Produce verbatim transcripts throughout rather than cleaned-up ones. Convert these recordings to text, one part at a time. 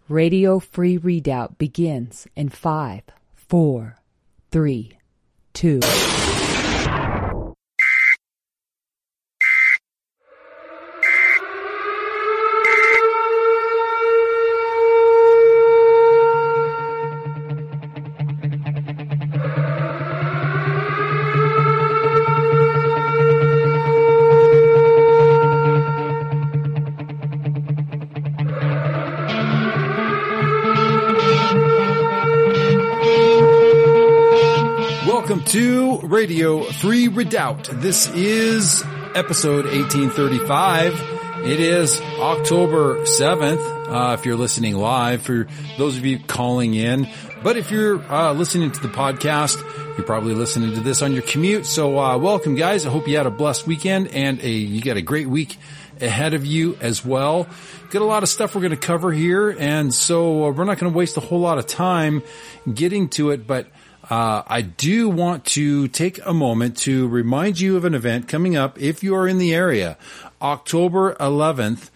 Radio Free Redoubt begins in five, four, three, two. Welcome to Radio Free Redoubt. This is episode eighteen thirty-five. It is October seventh, uh, if you're listening live, for those of you calling in. But if you're uh, listening to the podcast, you're probably listening to this on your commute. So uh, welcome, guys. I hope you had a blessed weekend and a, you got a great week ahead of you as well. Got a lot of stuff we're going to cover here, and so uh, we're not going to waste a whole lot of time getting to it, but Uh, I do want to take a moment to remind you of an event coming up if you are in the area. October eleventh,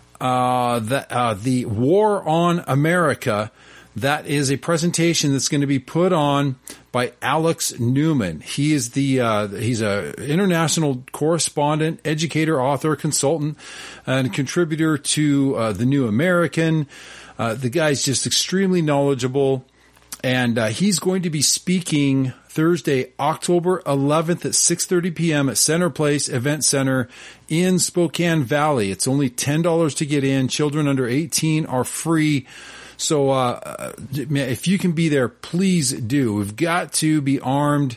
uh, the, uh, the War on America. That is a presentation that's going to be put on by Alex Newman. He is the, uh, he's a international correspondent, educator, author, consultant, and contributor to, uh, The New American. Uh, the guy's just extremely knowledgeable. And uh, he's going to be speaking Thursday, October eleventh at six thirty p.m. at Center Place Event Center in Spokane Valley. It's only ten dollars to get in. Children under eighteen are free. So uh, if you can be there, please do. We've got to be armed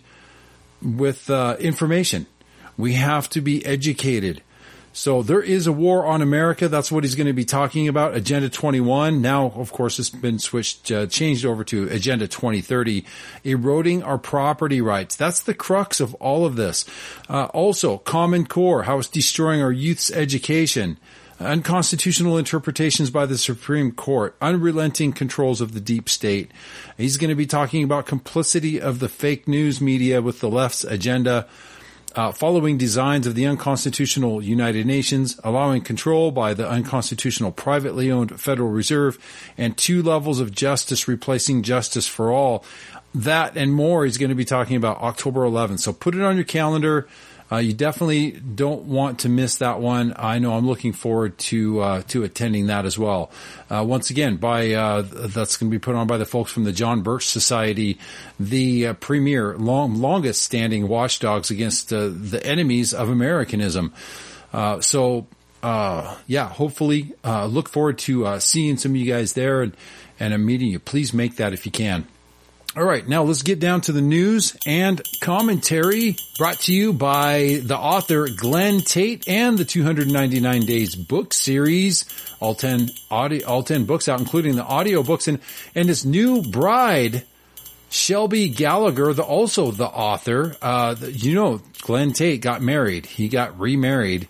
with uh, information. We have to be educated. So there is a war on America. That's what he's going to be talking about. Agenda twenty-one. Now, of course, it's been switched, uh, changed over to Agenda twenty thirty. Eroding our property rights. That's the crux of all of this. Uh, also, Common Core, how it's destroying our youth's education. Unconstitutional interpretations by the Supreme Court. Unrelenting controls of the deep state. He's going to be talking about complicity of the fake news media with the left's agenda. Uh, following designs of the unconstitutional United Nations, allowing control by the unconstitutional privately owned Federal Reserve, and two levels of justice replacing justice for all. That and more he's going to be talking about October eleventh. So put it on your calendar. Uh, you definitely don't want to miss that one. I know I'm looking forward to uh, to attending that as well. Uh, once again, by uh, that's going to be put on by the folks from the John Birch Society, the uh, premier, long, longest standing watchdogs against uh, the enemies of Americanism. Uh, so, uh, yeah, hopefully, uh, look forward to uh, seeing some of you guys there and, and I'm meeting you. Please make that if you can. All right, now let's get down to the news and commentary brought to you by the author Glenn Tate and the two hundred ninety-nine Days book series, all ten audio, all ten books out, including the audio books, and, and his new bride, Shelby Gallagher, the, also the author. Uh, the, you know, Glenn Tate got married. He got remarried,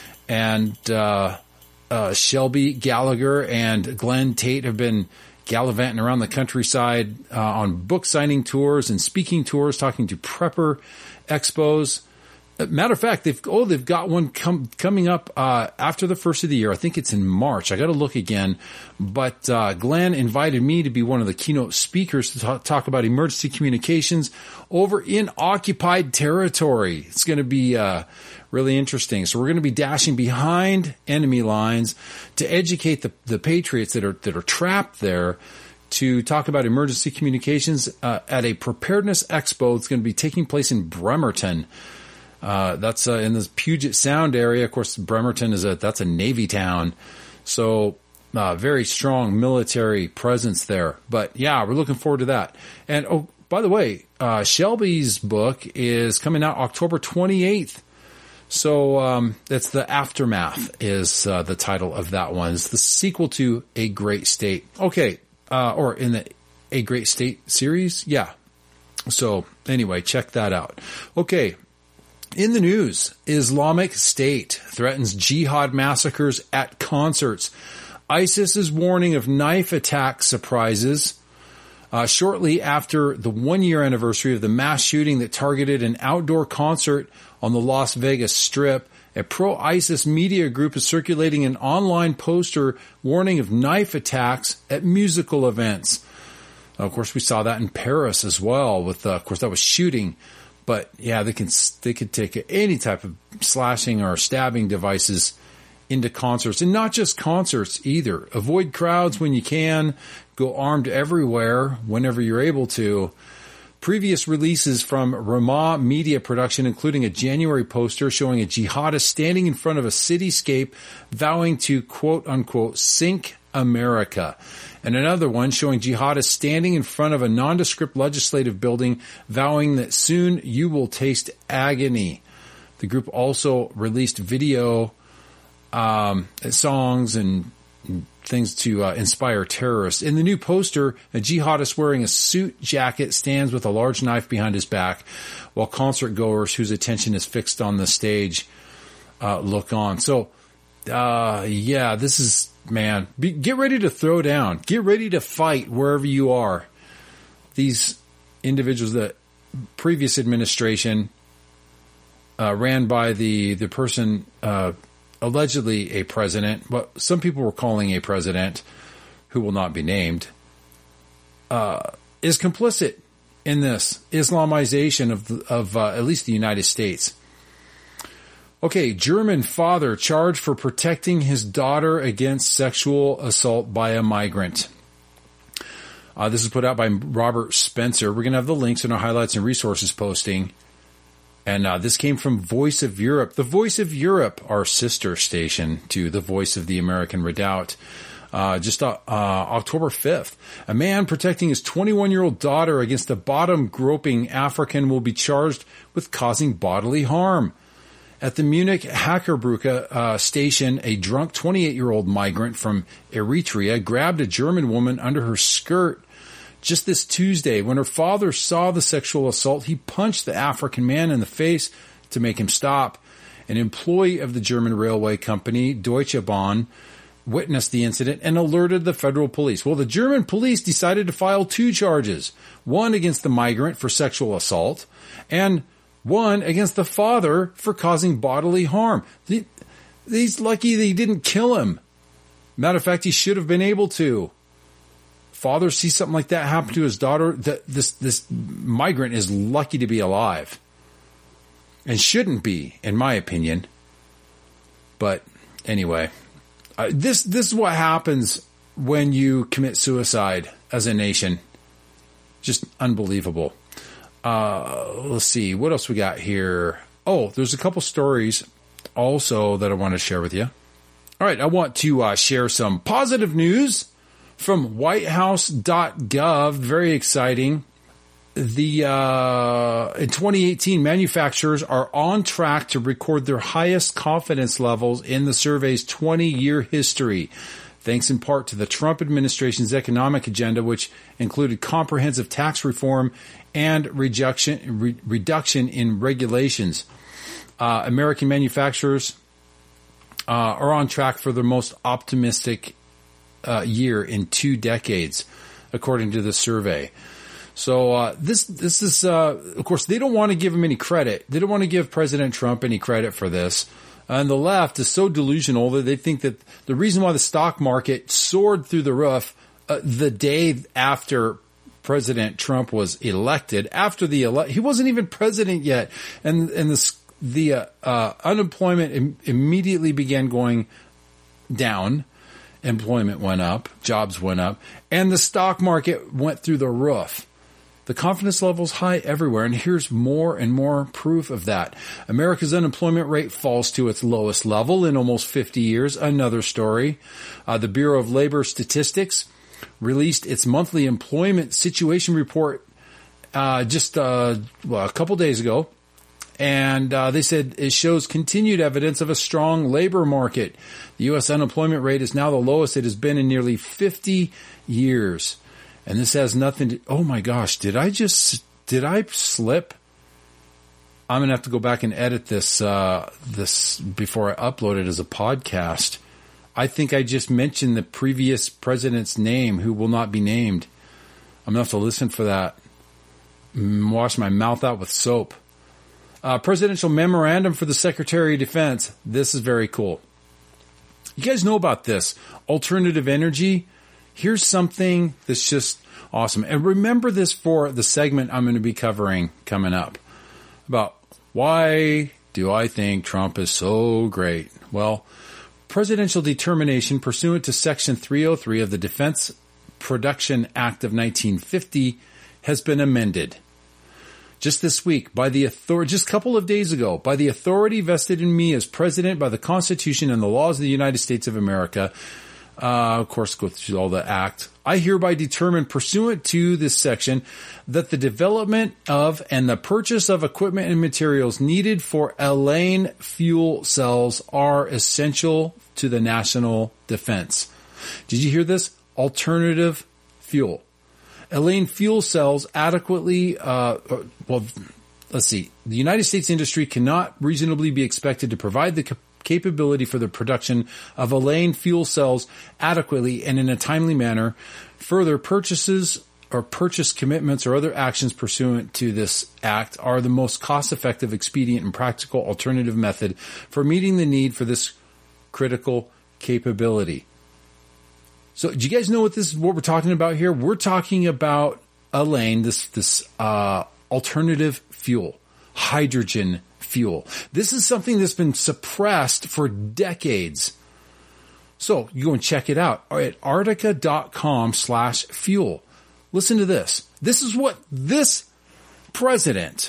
and, uh, uh, Shelby Gallagher and Glenn Tate have been gallivanting around the countryside uh, on book signing tours and speaking tours, talking to prepper expos. Matter of fact, they've oh they've got one com- coming up uh, after the first of the year. I think it's in March. I got to look again. But uh, Glenn invited me to be one of the keynote speakers to talk, talk about emergency communications over in occupied territory. It's going to be uh, really interesting. So we're going to be dashing behind enemy lines to educate the, the patriots that are that are trapped there, to talk about emergency communications uh, at a preparedness expo that's going to be taking place in Bremerton. Uh, that's uh, in the Puget Sound area. Of course, Bremerton is a that's a Navy town, so uh, very strong military presence there. But yeah, we're looking forward to that. And oh, by the way, uh, Shelby's book is coming out October twenty-eighth. So um, it's the Aftermath is uh, the title of that one. It's the sequel to A Great State. Okay, uh, or in the A Great State series, yeah. So anyway, check that out. Okay. In the news, Islamic State threatens jihad massacres at concerts. ISIS is warning of knife attack surprises. Uh, shortly after the one-year anniversary of the mass shooting that targeted an outdoor concert on the Las Vegas Strip A pro-ISIS media group is circulating an online poster warning of knife attacks at musical events. Of course, we saw that in Paris as well. With, uh, of course, that was shooting. But yeah, they can they could take any type of slashing or stabbing devices into concerts, and not just concerts either. Avoid crowds when you can. Go armed everywhere whenever you're able to. Previous releases from Ramah Media Production, including a January poster showing a jihadist standing in front of a cityscape vowing to, quote unquote, sink America. And another one showing jihadists standing in front of a nondescript legislative building vowing that soon you will taste agony. The group also released video, um, songs and things to uh, inspire terrorists. In the new poster, a jihadist wearing a suit jacket stands with a large knife behind his back, while concert goers whose attention is fixed on the stage uh, look on. So, uh, yeah, this is, man, be, get ready to throw down. Get ready to fight wherever you are. These individuals, the previous administration uh, ran by the, the person uh allegedly a president, but some people were calling a president who will not be named, uh, is complicit in this Islamization of, the, of uh, at least the United States. Okay, German father charged for protecting his daughter against sexual assault by a migrant. Uh, this is put out by Robert Spencer. We're going to have the links in our highlights and resources posting. And uh, this came from Voice of Europe. The Voice of Europe, our sister station to the Voice of the American Redoubt. Uh, just uh, uh, October fifth. A man protecting his twenty-one-year-old daughter against a bottom-groping African will be charged with causing bodily harm. At the Munich Hackerbrücke uh, station, a drunk twenty-eight-year-old migrant from Eritrea grabbed a German woman under her skirt. Just this Tuesday, when her father saw the sexual assault, he punched the African man in the face to make him stop. An employee of the German railway company, Deutsche Bahn, witnessed the incident and alerted the federal police. Well, the German police decided to file two charges, one against the migrant for sexual assault and one against the father for causing bodily harm. He's lucky they didn't kill him. Matter of fact, he should have been able to. Father sees something like that happen to his daughter. That this this migrant is lucky to be alive, and shouldn't be, in my opinion. But anyway, uh, this this is what happens when you commit suicide as a nation. Just unbelievable. Uh, let's see what else we got here. Oh, there's a couple stories also that I want to share with you. All right, I want to uh, share some positive news from white house dot gov, very exciting. The uh, in twenty eighteen, manufacturers are on track to record their highest confidence levels in the survey's twenty-year history, thanks in part to the Trump administration's economic agenda, which included comprehensive tax reform and reduction, re- reduction in regulations. Uh, American manufacturers uh, are on track for the most optimistic Uh, year in two decades, according to the survey. So uh, this this is, uh, of course, they don't want to give him any credit. They don't want to give President Trump any credit for this. And the left is so delusional that they think that the reason why the stock market soared through the roof uh, the day after President Trump was elected, after the ele- he wasn't even president yet, and and the the uh, uh, unemployment im- immediately began going down. Employment went up, jobs went up, and the stock market went through the roof. The confidence level's high everywhere, and here's more and more proof of that. America's unemployment rate falls to its lowest level in almost fifty years. Another story. Uh, the Bureau of Labor Statistics released its monthly employment situation report uh, just uh, well, a couple days ago. And uh, they said it shows continued evidence of a strong labor market. The U S unemployment rate is now the lowest it has been in nearly fifty years. And this has nothing to... Oh, my gosh. Did I just... Did I slip? I'm going to have to go back and edit this uh, this before I upload it as a podcast. I think I just mentioned the previous president's name, who will not be named. I'm going to have to listen for that. Wash my mouth out with soap. Uh, presidential memorandum for the Secretary of Defense. This is very cool. You guys know about this. Alternative energy. Here's something that's just awesome. And remember this for the segment I'm going to be covering coming up about why do I think Trump is so great? Well, presidential determination pursuant to Section three oh three of the Defense Production Act of nineteen fifty has been amended. Just this week, by the authority, just a couple of days ago, by the authority vested in me as president by the Constitution and the laws of the United States of America, uh, of course, go through all the act, I hereby determine pursuant to this section that the development of and the purchase of equipment and materials needed for Elaine fuel cells are essential to the national defense. Did you hear this? Alternative fuel. Elaine fuel cells adequately, uh, well, let's see. The United States industry cannot reasonably be expected to provide the cap- capability for the production of Elaine fuel cells adequately and in a timely manner. Further, purchases or purchase commitments or other actions pursuant to this act are the most cost-effective, expedient, and practical alternative method for meeting the need for this critical capability. So, do you guys know what this is? What we're talking about here? We're talking about Elaine, this this uh, alternative fuel, hydrogen fuel. This is something that's been suppressed for decades. So, you go and check it out at Arctica.com slash fuel. Listen to this. This is what this president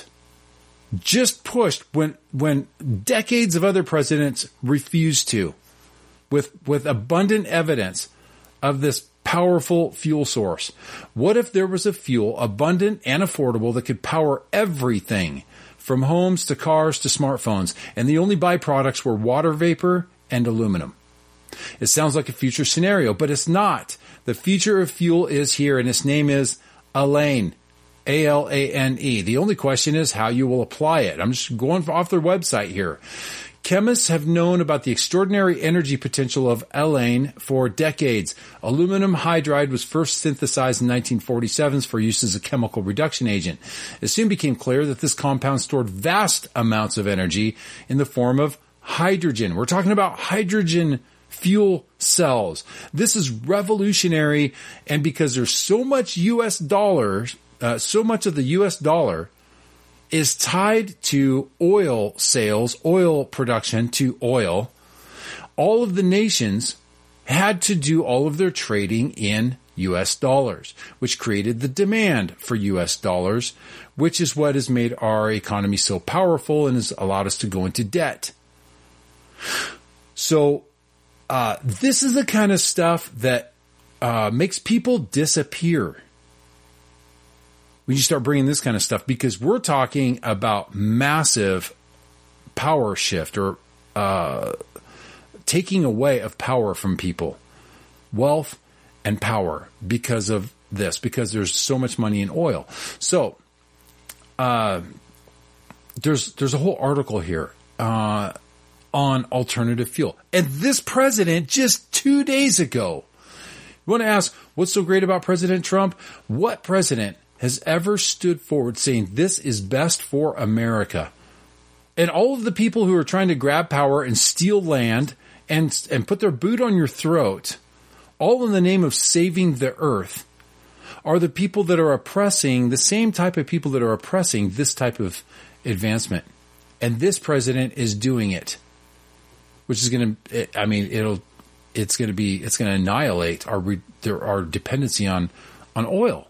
just pushed when when decades of other presidents refused to, with with abundant evidence of this powerful fuel source. What if there was a fuel abundant and affordable that could power everything from homes to cars to smartphones, and the only byproducts were water vapor and aluminum? It sounds like a future scenario, but it's not. The future of fuel is here, and its name is Elaine. A L A N E. The only question is how you will apply it. I'm just going off their website here. Chemists have known about the extraordinary energy potential of Elaine for decades. Aluminum hydride was first synthesized in nineteen forty-seven for use as a chemical reduction agent. It soon became clear that this compound stored vast amounts of energy in the form of hydrogen. We're talking about hydrogen fuel cells. This is revolutionary, and because there's so much U S dollars, uh, so much of the U S dollar is tied to oil sales, oil production to oil. All of the nations had to do all of their trading in U S dollars, which created the demand for U S dollars, which is what has made our economy so powerful and has allowed us to go into debt. So, uh, this is the kind of stuff that uh, makes people disappear when you start bringing this kind of stuff, because we're talking about massive power shift or uh, taking away of power from people, wealth and power because of this, because there's so much money in oil. So uh, there's there's a whole article here uh, on alternative fuel. And this president just two days ago, you want to ask, what's so great about President Trump? What president has ever stood forward saying this is best for America? And all of the people who are trying to grab power and steal land and and put their boot on your throat, all in the name of saving the earth, are the people that are oppressing, the same type of people that are oppressing this type of advancement. And this president is doing it, which is going to, I mean, it'll, it's going to be, it's going to annihilate our, our dependency on, on oil.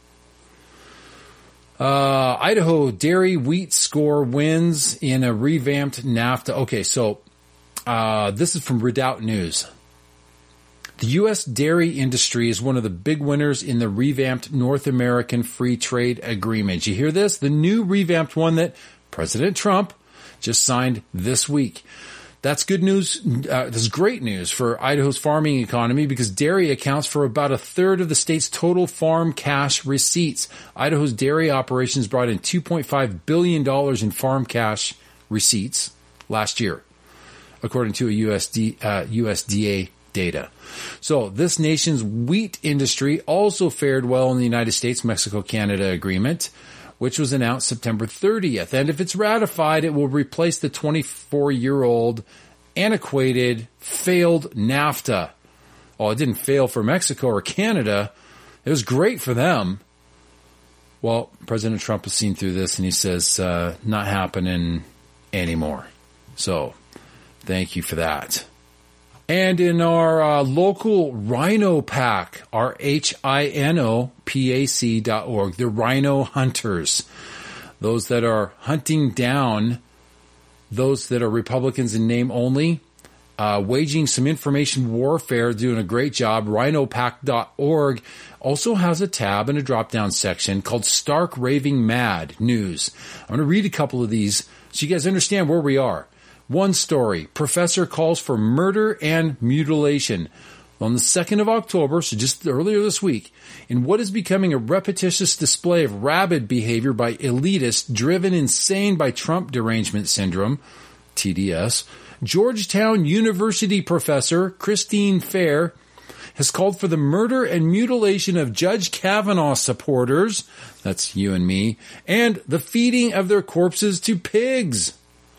Uh, Idaho dairy wheat score wins in a revamped NAFTA. Okay, so uh, this is from Redoubt News. The U S dairy industry is one of the big winners in the revamped North American Free Trade Agreement. You hear this? The new revamped one that President Trump just signed this week. That's good news. Uh, this is great news for Idaho's farming economy because dairy accounts for about a third of the state's total farm cash receipts. Idaho's dairy operations brought in two point five billion dollars in farm cash receipts last year, according to a U S D, uh, U S D A data. So this nation's wheat industry also fared well in the United States-Mexico-Canada agreement, which was announced September thirtieth. And if it's ratified, it will replace the twenty-four-year-old antiquated, failed NAFTA. Oh, it didn't fail for Mexico or Canada. It was great for them. Well, President Trump has seen through this, and he says, uh, not happening anymore. So, thank you for that. And in our uh, local Rhino Pack, R H I N O P A C dot org, the Rhino Hunters, those that are hunting down those that are Republicans in name only, uh, waging some information warfare, doing a great job. Rhino Pack dot org also has a tab and a drop-down section called Stark Raving Mad News. I'm going to read a couple of these so you guys understand where we are. One story, professor calls for murder and mutilation. On the second of October, so just earlier this week, in what is becoming a repetitious display of rabid behavior by elitists driven insane by Trump derangement syndrome, T D S, Georgetown University professor Christine Fair has called for the murder and mutilation of Judge Kavanaugh supporters, that's you and me, and the feeding of their corpses to pigs.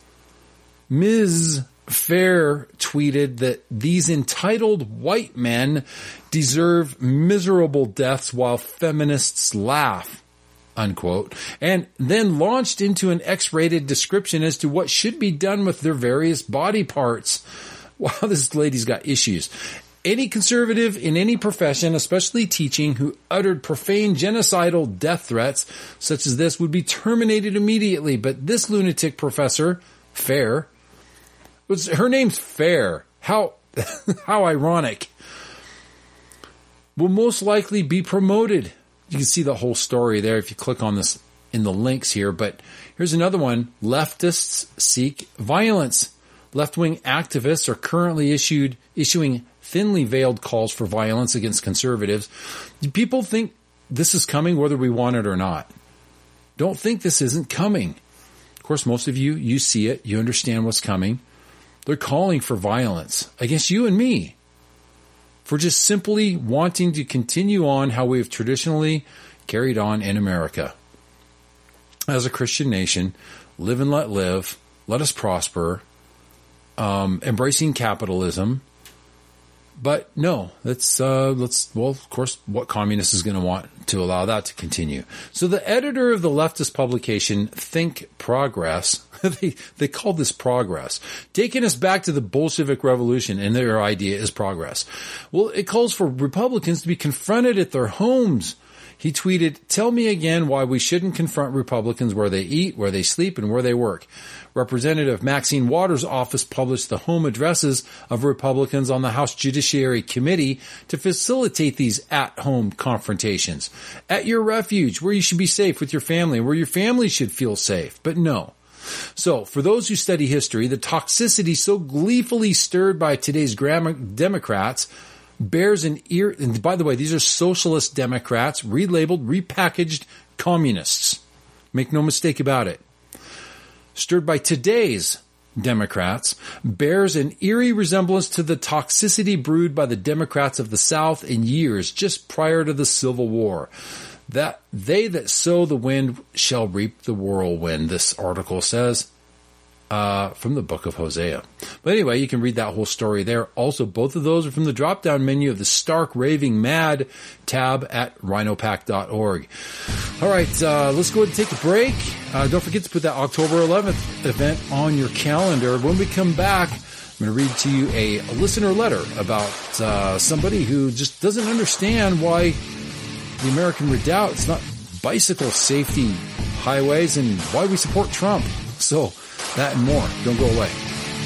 Miz Fair tweeted that these entitled white men deserve miserable deaths while feminists laugh, unquote, and then launched into an X-rated description as to what should be done with their various body parts. Wow, this lady's got issues. Any conservative in any profession, especially teaching, who uttered profane genocidal death threats such as this would be terminated immediately. But this lunatic professor, Fair, was, her name's Fair. How, how ironic. Will most likely be promoted. You can see the whole story there if you click on this in the links here. But here's another one. Leftists seek violence. Left-wing activists are currently issued issuing thinly veiled calls for violence against conservatives. Do people think this is coming whether we want it or not? Don't think this isn't coming. Of course, most of you, you see it. You understand what's coming. They're calling for violence against you and me for just simply wanting to continue on how we've traditionally carried on in America. As a Christian nation, live and let live, let us prosper, um, embracing capitalism. But no, that's, uh, let's, well, of course, what communist is going to want to allow that to continue? So the editor of the leftist publication, Think Progress, they, they called this progress, taking us back to the Bolshevik Revolution, and their idea is progress. Well, it calls for Republicans to be confronted at their homes. He tweeted, "Tell me again why we shouldn't confront Republicans where they eat, where they sleep, and where they work." Representative Maxine Waters' office published the home addresses of Republicans on the House Judiciary Committee to facilitate these at-home confrontations. At your refuge, where you should be safe with your family, where your family should feel safe. But no. So, for those who study history, the toxicity so gleefully stirred by today's Democrats bears an ear, and by the way, these are socialist Democrats, relabeled, repackaged communists. Make no mistake about it. Stirred by today's Democrats, bears an eerie resemblance to the toxicity brewed by the Democrats of the South in years just prior to the Civil War. That they that sow the wind shall reap the whirlwind, this article says. Uh, from the book of Hosea. But anyway, you can read that whole story there. Also, both of those are from the drop-down menu of the Stark Raving Mad tab at Rhino Pack dot org. All right, uh, let's go ahead and take a break. Uh, don't forget to put that October eleventh event on your calendar. When we come back, I'm going to read to you a, a listener letter about uh, somebody who just doesn't understand why the American Redoubt, it's not bicycle safety highways, and why we support Trump. So, that and more. Don't go away.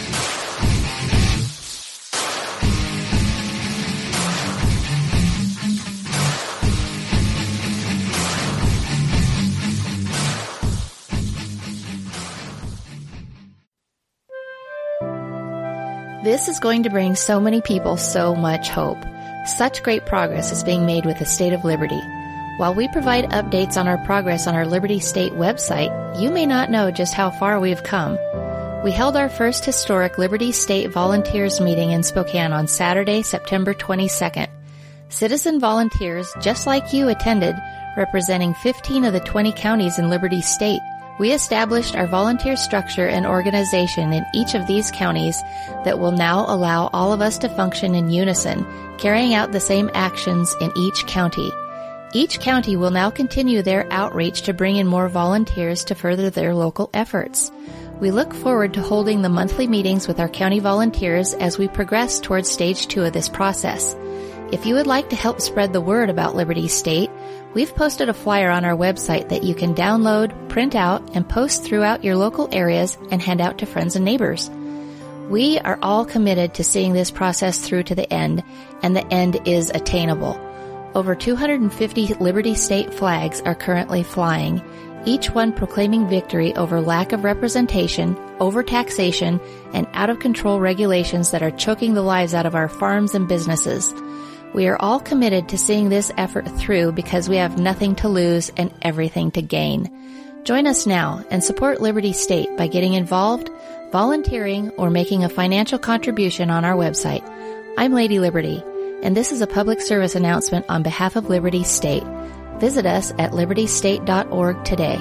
This is going to bring so many people so much hope. Such great progress is being made with the State of Liberty. While we provide updates on our progress on our Liberty State website, you may not know just how far we have come. We held our first historic Liberty State Volunteers meeting in Spokane on Saturday, September twenty-second. Citizen volunteers, just like you, attended, representing fifteen of the twenty counties in Liberty State. We established our volunteer structure and organization in each of these counties that will now allow all of us to function in unison, carrying out the same actions in each county. Each county will now continue their outreach to bring in more volunteers to further their local efforts. We look forward to holding the monthly meetings with our county volunteers as we progress towards stage two of this process. If you would like to help spread the word about Liberty State, we've posted a flyer on our website that you can download, print out, and post throughout your local areas and hand out to friends and neighbors. We are all committed to seeing this process through to the end, and the end is attainable. Over two hundred fifty Liberty State flags are currently flying, each one proclaiming victory over lack of representation, overtaxation, and out-of-control regulations that are choking the lives out of our farms and businesses. We are all committed to seeing this effort through because we have nothing to lose and everything to gain. Join us now and support Liberty State by getting involved, volunteering, or making a financial contribution on our website. I'm Lady Liberty, and this is a public service announcement on behalf of Liberty State. Visit us at liberty state dot org today.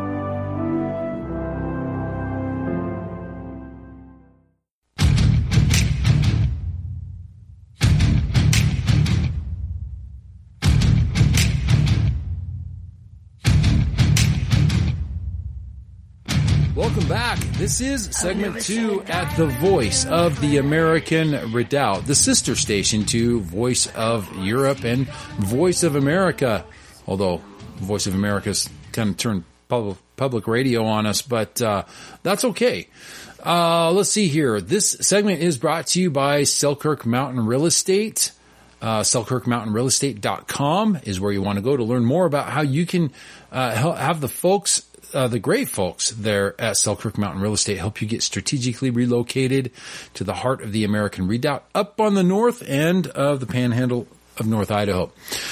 Welcome back. This is segment two at the Voice of the American Redoubt, the sister station to Voice of Europe and Voice of America. Although Voice of America's kind of turned public, public radio on us, but uh, that's okay. Uh, let's see here. This segment is brought to you by Selkirk Mountain Real Estate. Uh, Selkirk Mountain Real Estate dot com is where you want to go to learn more about how you can uh, have the folks Uh, the great folks there at Selkirk Mountain Real Estate help you get strategically relocated to the heart of the American Redoubt up on the north end of the panhandle of North Idaho.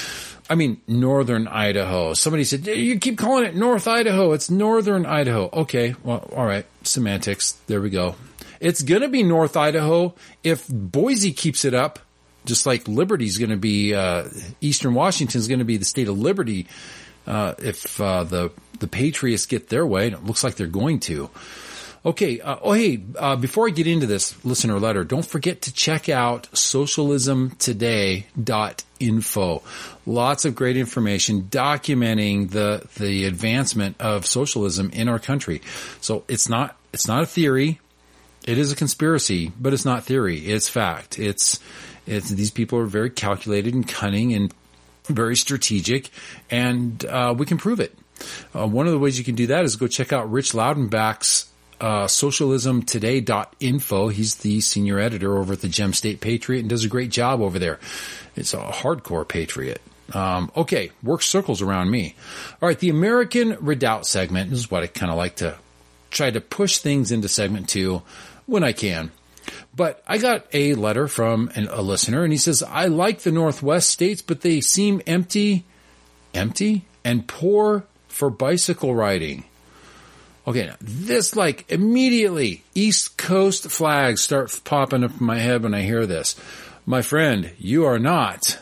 I mean, northern Idaho. Somebody said, you keep calling it North Idaho. It's northern Idaho. Okay, well, all right. Semantics. There we go. It's going to be North Idaho if Boise keeps it up, just like Liberty's going to be, uh, Eastern Washington's going to be the state of Liberty. Uh, if, uh, the, the Patriots get their way, and it looks like they're going to. Okay. Uh, oh, hey, uh, before I get into this listener letter, don't forget to check out socialism today dot info. Lots of great information documenting the, the advancement of socialism in our country. So it's not, it's not a theory. It is a conspiracy, but it's not theory. It's fact. It's, it's, these people are very calculated and cunning and very strategic, and uh, we can prove it. Uh, one of the ways you can do that is go check out Rich Loudenbach's uh, socialism today dot info. He's the senior editor over at the Gem State Patriot and does a great job over there. It's a hardcore patriot. Um, okay, works circles around me. All right, the American Redoubt segment is what I kind of like to try to push things into segment two when I can. But I got a letter from an, a listener, and he says, I like the Northwest states, but they seem empty, empty, and poor for bicycle riding. Okay, now this, like, immediately, East Coast flags start popping up in my head when I hear this. My friend, you are not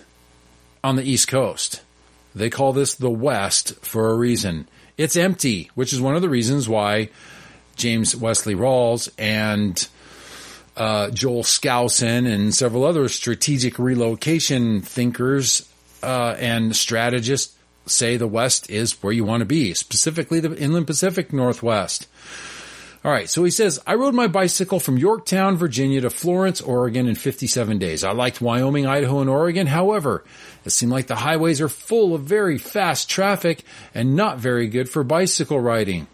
on the East Coast. They call this the West for a reason. It's empty, which is one of the reasons why James Wesley Rawls and Uh, Joel Skousen and several other strategic relocation thinkers uh, and strategists say the West is where you want to be, specifically the Inland Pacific Northwest. All right, so he says, I rode my bicycle from Yorktown, Virginia to Florence, Oregon in fifty-seven days. I liked Wyoming, Idaho, and Oregon. However, it seemed like the highways are full of very fast traffic and not very good for bicycle riding.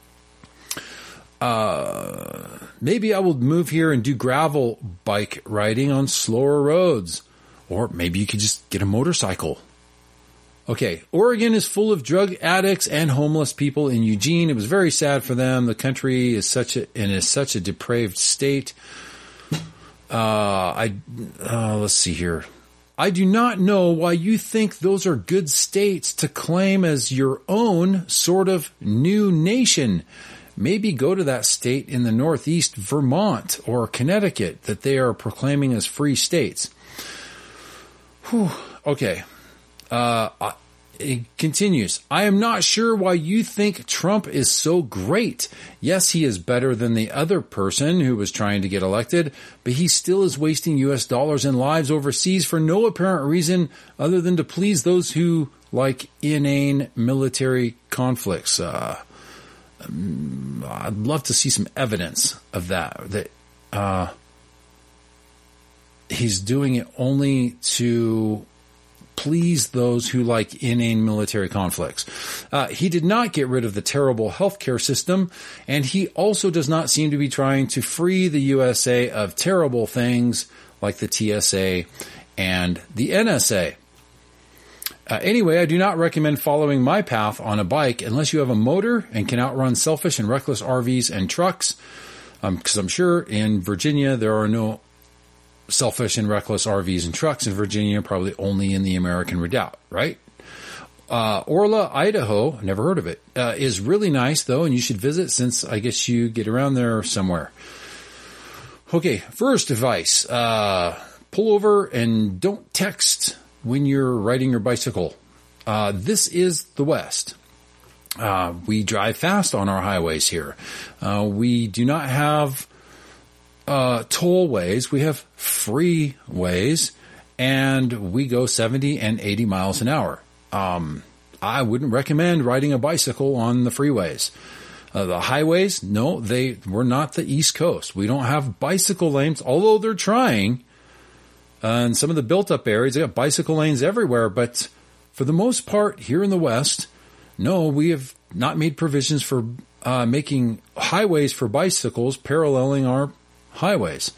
Uh, maybe I will move here and do gravel bike riding on slower roads. Or maybe you could just get a motorcycle. Okay. Oregon is full of drug addicts and homeless people in Eugene. It was very sad for them. The country is such a, and is such a depraved state. Uh, I, uh, let's see here. I do not know why you think those are good states to claim as your own sort of new nation. Maybe go to that state in the Northeast, Vermont or Connecticut, that they are proclaiming as free states. Whew. Okay. Uh, it continues. I am not sure why you think Trump is so great. Yes, he is better than the other person who was trying to get elected, but he still is wasting U S dollars and lives overseas for no apparent reason other than to please those who like inane military conflicts. Uh, I'd love to see some evidence of that, that, uh, he's doing it only to please those who like inane military conflicts. Uh, he did not get rid of the terrible healthcare system, and he also does not seem to be trying to free the U S A of terrible things like the T S A and the N S A. Uh, anyway, I do not recommend following my path on a bike unless you have a motor and can outrun selfish and reckless R Vs and trucks, because um, I'm sure in Virginia there are no selfish and reckless R Vs and trucks in Virginia, probably only in the American Redoubt, right? Uh, Orla, Idaho, never heard of it, uh, is really nice though, and you should visit since I guess you get around there somewhere. Okay, first advice, uh, pull over and don't text when you're riding your bicycle. Uh, this is the West. Uh, we drive fast on our highways here. Uh, we do not have Uh, tollways, we have freeways, and we go seventy and eighty miles an hour. Um, I wouldn't recommend riding a bicycle on the freeways. Uh, the highways, no, they, we're not the East Coast. We don't have bicycle lanes, although they're trying. Uh, and some of the built up areas, they got bicycle lanes everywhere, but for the most part, here in the West, no, we have not made provisions for, uh, making highways for bicycles paralleling our highways.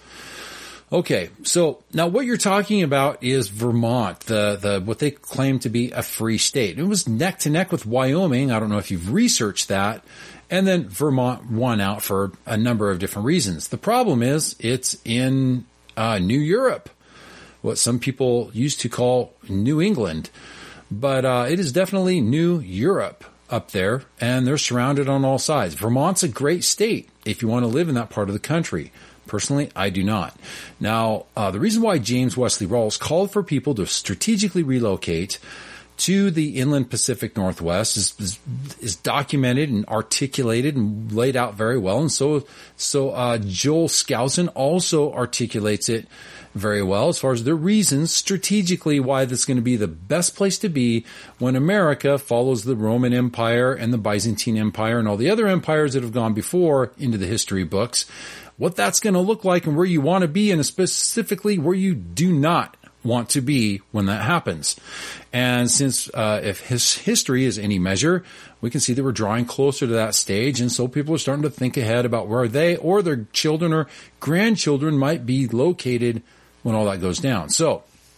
Okay, so now what you're talking about is Vermont, the the what they claim to be a free state. It was neck to neck with Wyoming. I don't know if you've researched that. And then Vermont won out for a number of different reasons. The problem is it's in uh, New Europe, what some people used to call New England. But uh, it is definitely New Europe up there, and they're surrounded on all sides. Vermont's a great state if you want to live in that part of the country. Personally, I do not. Now, uh, the reason why James Wesley Rawls called for people to strategically relocate to the inland Pacific Northwest is, is, is documented and articulated and laid out very well. And so, so, uh, Joel Skousen also articulates it very well as far as the reasons strategically why this is going to be the best place to be when America follows the Roman Empire and the Byzantine Empire and all the other empires that have gone before into the history books. What that's going to look like and where you want to be, and specifically where you do not want to be when that happens. And since uh, if his history is any measure, we can see that we're drawing closer to that stage, and so people are starting to think ahead about where they or their children or grandchildren might be located when all that goes down. So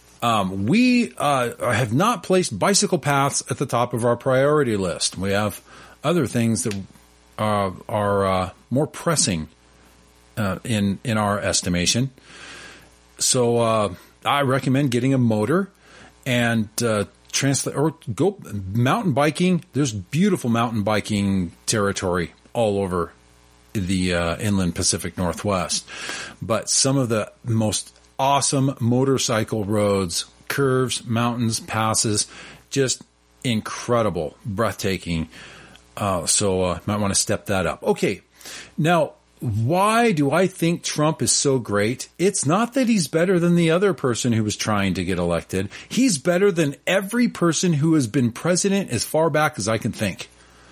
um, we uh, have not placed bicycle paths at the top of our priority list. We have other things that uh, are uh, more pressing Uh, in, in our estimation. So, uh, I recommend getting a motor and, uh, translate or go mountain biking. There's beautiful mountain biking territory all over the, uh, inland Pacific Northwest. But some of the most awesome motorcycle roads, curves, mountains, passes, just incredible, breathtaking. Uh, so, uh, might want to step that up. Okay. Now, why do I think Trump is so great? It's not that he's better than the other person who was trying to get elected. He's better than every person who has been president as far back as I can think,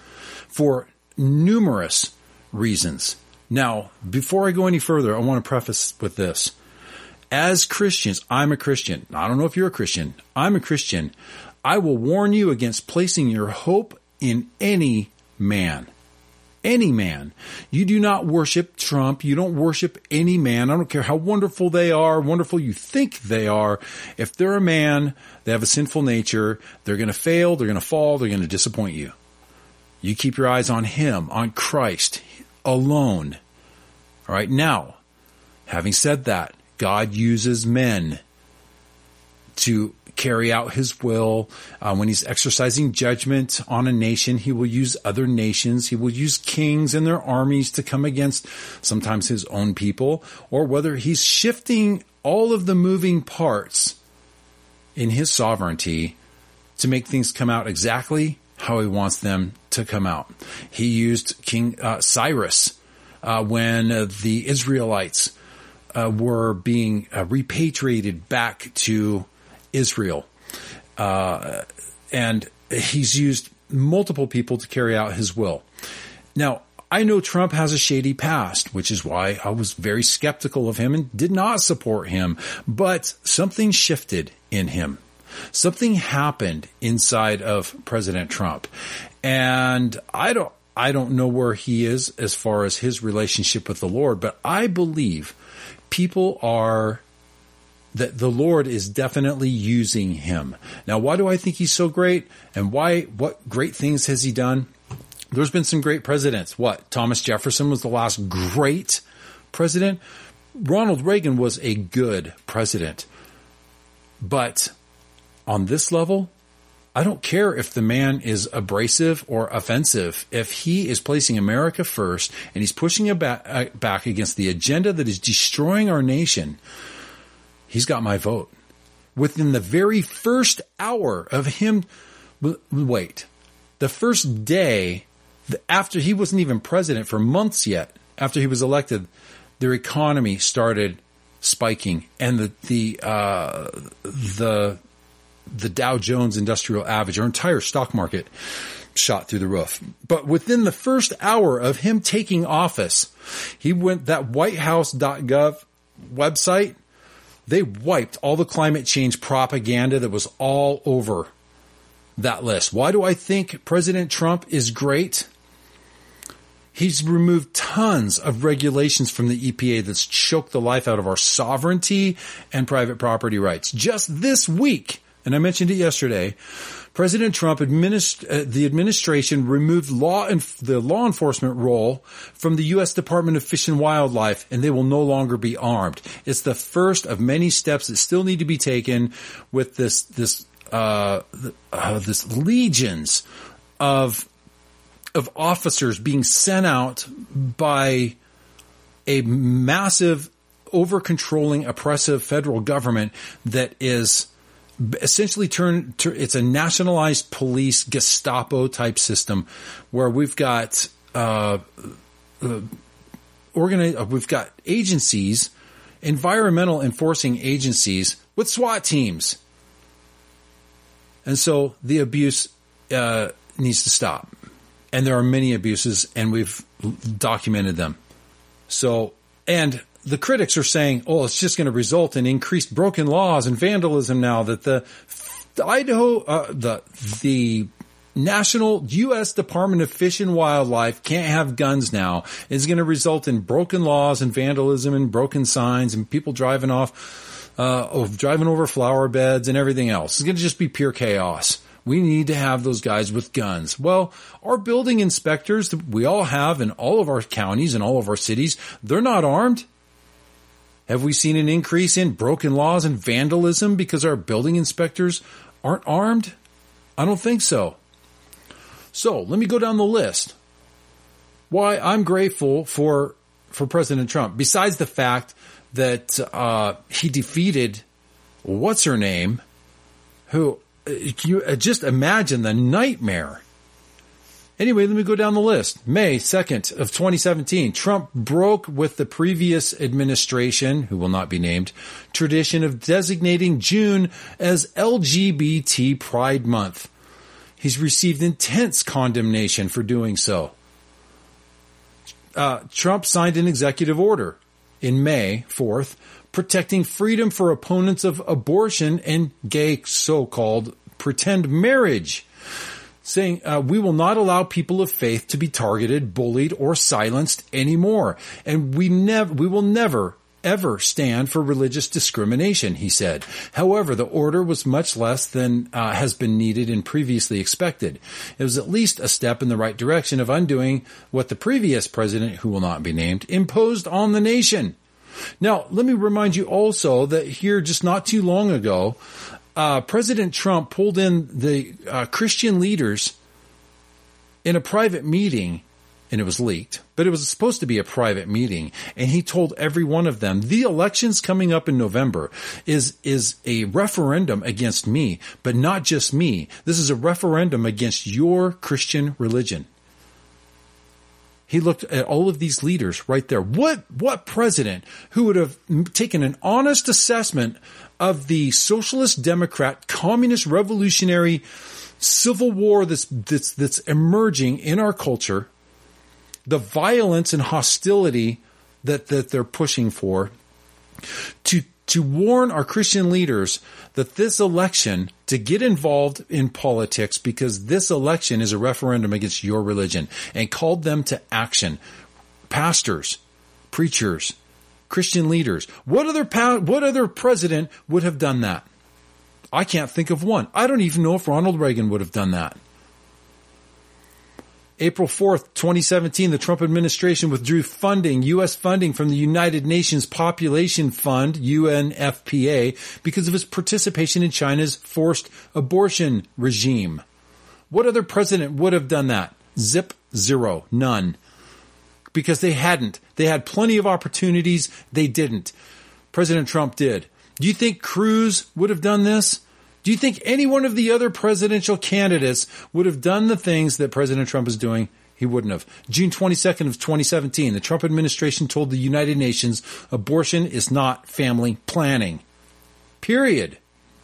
for numerous reasons. Now, before I go any further, I want to preface with this. As Christians, I'm a Christian. I don't know if you're a Christian. I'm a Christian. I will warn you against placing your hope in any man. Any man. You do not worship Trump. You don't worship any man. I don't care how wonderful they are, wonderful you think they are. If they're a man, they have a sinful nature. They're going to fail. They're going to fall. They're going to disappoint you. You keep your eyes on him, on Christ alone. All right. Now, having said that, God uses men to carry out his will. Uh, when he's exercising judgment on a nation, he will use other nations. He will use kings and their armies to come against sometimes his own people, or whether he's shifting all of the moving parts in his sovereignty to make things come out exactly how he wants them to come out. He used King uh, Cyrus uh, when uh, the Israelites uh, were being uh, repatriated back to Israel. Uh, and he's used multiple people to carry out his will. Now, I know Trump has a shady past, which is why I was very skeptical of him and did not support him. But something shifted in him. Something happened inside of President Trump. And I don't, I don't know where he is as far as his relationship with the Lord, but I believe people are, that the Lord is definitely using him. Now, why do I think he's so great? And why, what great things has he done? There's been some great presidents. What? Thomas Jefferson was the last great president. Ronald Reagan was a good president. But on this level, I don't care if the man is abrasive or offensive. If he is placing America first and he's pushing it back, back against the agenda that is destroying our nation, he's got my vote. Within the very first hour of him, wait, the first day after he wasn't even president for months yet, after he was elected, their economy started spiking, and the the uh, the the Dow Jones Industrial Average, our entire stock market, shot through the roof. But within the first hour of him taking office, he went that white house dot gov website. They wiped all the climate change propaganda that was all over that list. Why do I think President Trump is great? He's removed tons of regulations from the E P A that's choked the life out of our sovereignty and private property rights. Just this week, and I mentioned it yesterday, President Trump, administ- uh, the administration removed law and the law enforcement role from the U S Department of Fish and Wildlife, and they will no longer be armed. It's the first of many steps that still need to be taken with this this uh, uh, this legions of of officers being sent out by a massive, over-controlling, oppressive federal government that is essentially turned to, it's a nationalized police Gestapo type system where we've got, uh, uh organized, we've got agencies, environmental enforcing agencies with SWAT teams. And so the abuse, uh, needs to stop. And there are many abuses, and we've documented them. So, and the critics are saying, oh, it's just going to result in increased broken laws and vandalism now that the, the Idaho, uh, the, the National U S Department of Fish and Wildlife can't have guns now. It's going to result in broken laws and vandalism and broken signs and people driving off, uh, driving over flower beds and everything else. It's going to just be pure chaos. We need to have those guys with guns. Well, our building inspectors that we all have in all of our counties and all of our cities, they're not armed. Have we seen an increase in broken laws and vandalism because our building inspectors aren't armed? I don't think so. So let me go down the list. Why I'm grateful for for President Trump, besides the fact that uh, he defeated what's her name, who. You just imagine the nightmare. Anyway, let me go down the list. May second of twenty seventeen, Trump broke with the previous administration, who will not be named, tradition of designating June as L G B T Pride Month. He's received intense condemnation for doing so. Uh, Trump signed an executive order in May fourth, protecting freedom for opponents of abortion and gay so-called pretend marriage, saying uh, we will not allow people of faith to be targeted, bullied, or silenced anymore. And we never, we will never, ever stand for religious discrimination, he said. However, the order was much less than uh, has been needed and previously expected. It was at least a step in the right direction of undoing what the previous president, who will not be named, imposed on the nation. Now, let me remind you also that here just not too long ago, uh, President Trump pulled in the uh, Christian leaders in a private meeting and it was leaked, but it was supposed to be a private meeting. And he told every one of them, the elections coming up in November is, is a referendum against me, but not just me. This is a referendum against your Christian religion. He looked at all of these leaders right there. What, what president who would have taken an honest assessment of the socialist, democrat, communist, revolutionary civil war that's, that's, that's emerging in our culture, the violence and hostility that, that they're pushing for, to, to warn our Christian leaders that this election, to get involved in politics because this election is a referendum against your religion, and called them to action. Pastors, preachers, Christian leaders. What other pa- what other president would have done that? I can't think of one. I don't even know if Ronald Reagan would have done that. April fourth, twenty seventeen, the Trump administration withdrew funding, U S funding from the United Nations Population Fund, U N F P A, because of its participation in China's forced abortion regime. What other president would have done that? Zip, zero, none. Because they hadn't. They had plenty of opportunities. They didn't. President Trump did. Do you think Cruz would have done this? Do you think any one of the other presidential candidates would have done the things that President Trump is doing? He wouldn't have. June twenty-second of twenty seventeen, the Trump administration told the United Nations abortion is not family planning. Period.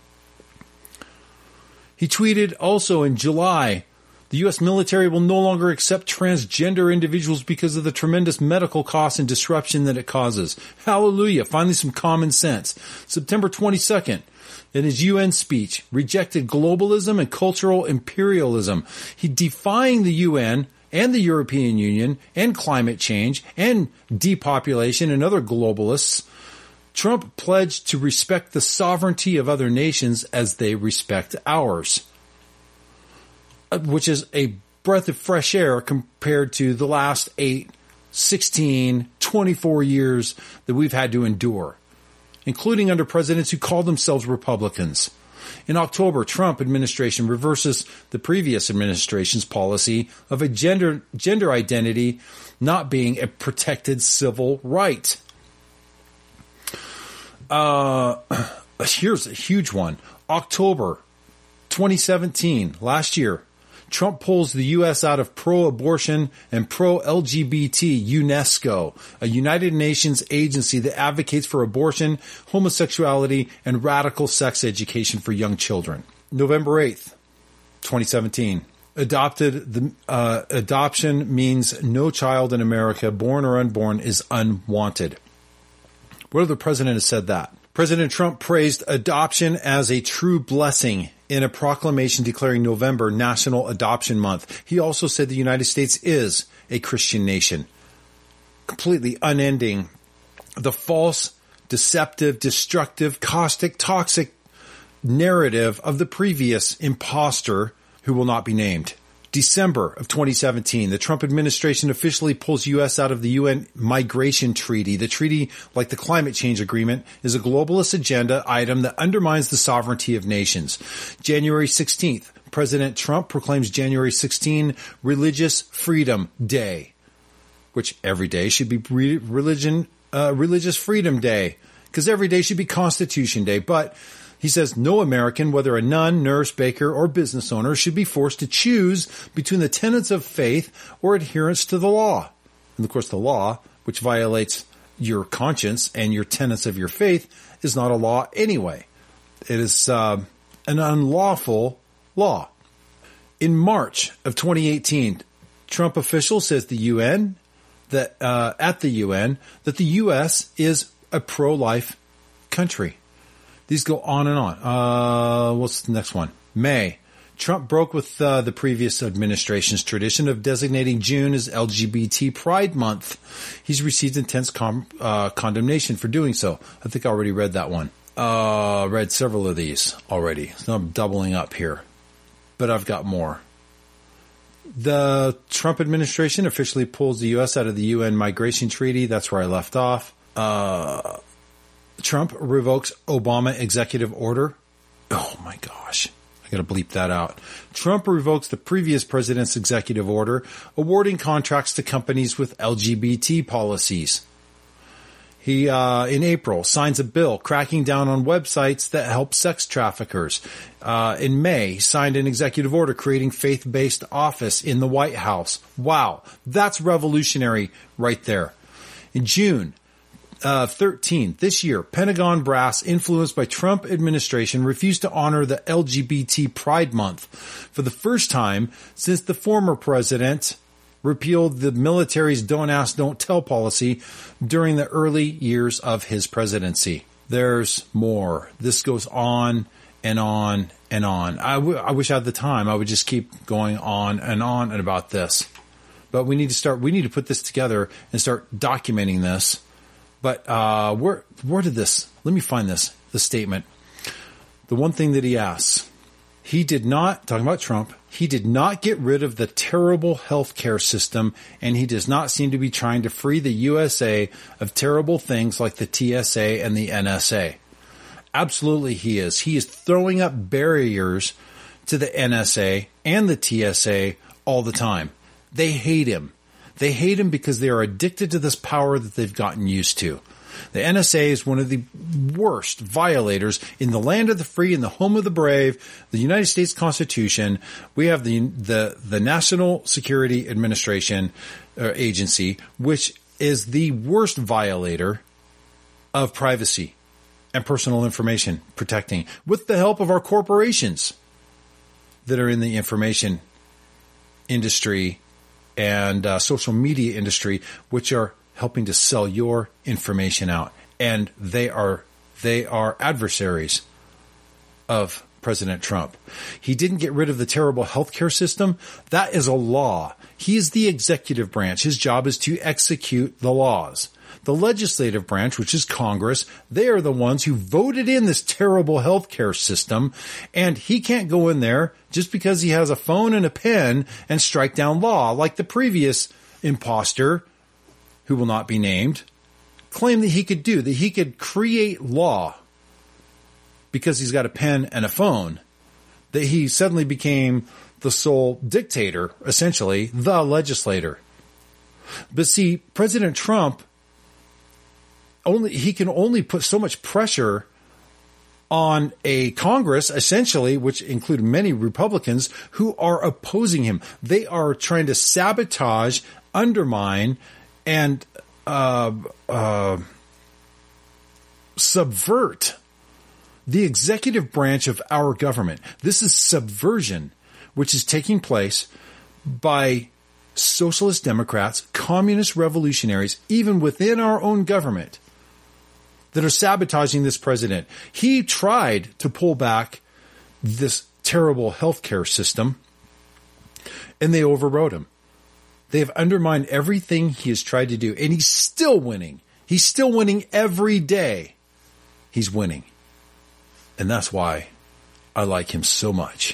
He tweeted also in July, the U S military will no longer accept transgender individuals because of the tremendous medical costs and disruption that it causes. Hallelujah. Finally, some common sense. September twenty-second, in his U N speech, rejected globalism and cultural imperialism. He defying the U N and the European Union and climate change and depopulation and other globalists. Trump pledged to respect the sovereignty of other nations as they respect ours, which is a breath of fresh air compared to the last eight, sixteen, twenty-four years that we've had to endure, including under presidents who call themselves Republicans. In October, Trump administration reverses the previous administration's policy of a gender, gender identity not being a protected civil right. Uh, here's a huge one. October twenty seventeen, last year, Trump pulls the U S out of pro-abortion and pro-L G B T UNESCO, a United Nations agency that advocates for abortion, homosexuality, and radical sex education for young children. November eighth, twenty seventeen. Adopted the uh, adoption means no child in America, born or unborn, is unwanted. What other president has said that? President Trump praised adoption as a true blessing in a proclamation declaring November National Adoption Month. He also said the United States is a Christian nation, completely unending the false, deceptive, destructive, caustic, toxic narrative of the previous imposter who will not be named. December of twenty seventeen, the Trump administration officially pulls U S out of the U N Migration Treaty. The treaty, like the climate change agreement, is a globalist agenda item that undermines the sovereignty of nations. January sixteenth, President Trump proclaims January sixteenth Religious Freedom Day, which every day should be religion, uh, Religious Freedom Day, because every day should be Constitution Day. But he says no American, whether a nun, nurse, baker, or business owner, should be forced to choose between the tenets of faith or adherence to the law. And of course, the law, which violates your conscience and your tenets of your faith, is not a law anyway. It is uh, an unlawful law. In March of twenty eighteen, Trump official says the U N that uh, at the U N that the U S is a pro-life country. These go on and on. Uh, what's the next one? May. Trump broke with uh, the previous administration's tradition of designating June as L G B T Pride Month. He's received intense com- uh, condemnation for doing so. I think I already read that one. Uh, read several of these already. So I'm doubling up here. But I've got more. The Trump administration officially pulls the U S out of the U N Migration Treaty. That's where I left off. Uh... Trump revokes Obama executive order. Oh my gosh. I got to bleep that out. Trump revokes the previous president's executive order awarding contracts to companies with L G B T policies. He, uh, in April, signs a bill cracking down on websites that help sex traffickers. Uh, in May, he signed an executive order creating faith-based office in the White House. Wow, that's revolutionary right there. In June uh, thirteenth, this year, Pentagon brass influenced by Trump administration refused to honor the L G B T Pride Month for the first time since the former president repealed the military's don't ask, don't tell policy during the early years of his presidency. There's more. This goes on and on and on. I, w- I wish I had the time. I would just keep going on and on and about this. But we need to start, we need to put this together and start documenting this. But uh, where, where did this, let me find this, the statement. The one thing that he asks, he did not, talking about Trump, he did not get rid of the terrible healthcare system, and he does not seem to be trying to free the U S A of terrible things like the T S A and the N S A. Absolutely he is. He is throwing up barriers to the N S A and the T S A all the time. They hate him. They hate him because they are addicted to this power that they've gotten used to. The N S A is one of the worst violators in the land of the free, in the home of the brave, the United States Constitution. We have the the, the National Security Administration uh, Agency, which is the worst violator of privacy and personal information protecting, with the help of our corporations that are in the information industry and uh, social media industry, which are helping to sell your information out. And they are, they are adversaries of President Trump. He didn't get rid of the terrible healthcare system. That is a law. He is the executive branch. His job is to execute the laws. The legislative branch, which is Congress, they are the ones who voted in this terrible healthcare system. And he can't go in there just because he has a phone and a pen and strike down law like the previous imposter, who will not be named, claimed that he could do, that he could create law because he's got a pen and a phone, that he suddenly became the sole dictator, essentially, the legislator. But see, President Trump, only he can only put so much pressure on a Congress, essentially, which include many Republicans who are opposing him. They are trying to sabotage, undermine, and uh, uh, subvert the executive branch of our government. This is subversion, which is taking place by socialist Democrats, communist revolutionaries, even within our own government, that are sabotaging this president. He tried to pull back this terrible healthcare system, and they overrode him. They have undermined everything he has tried to do, and he's still winning. He's still winning every day. He's winning. And that's why I like him so much.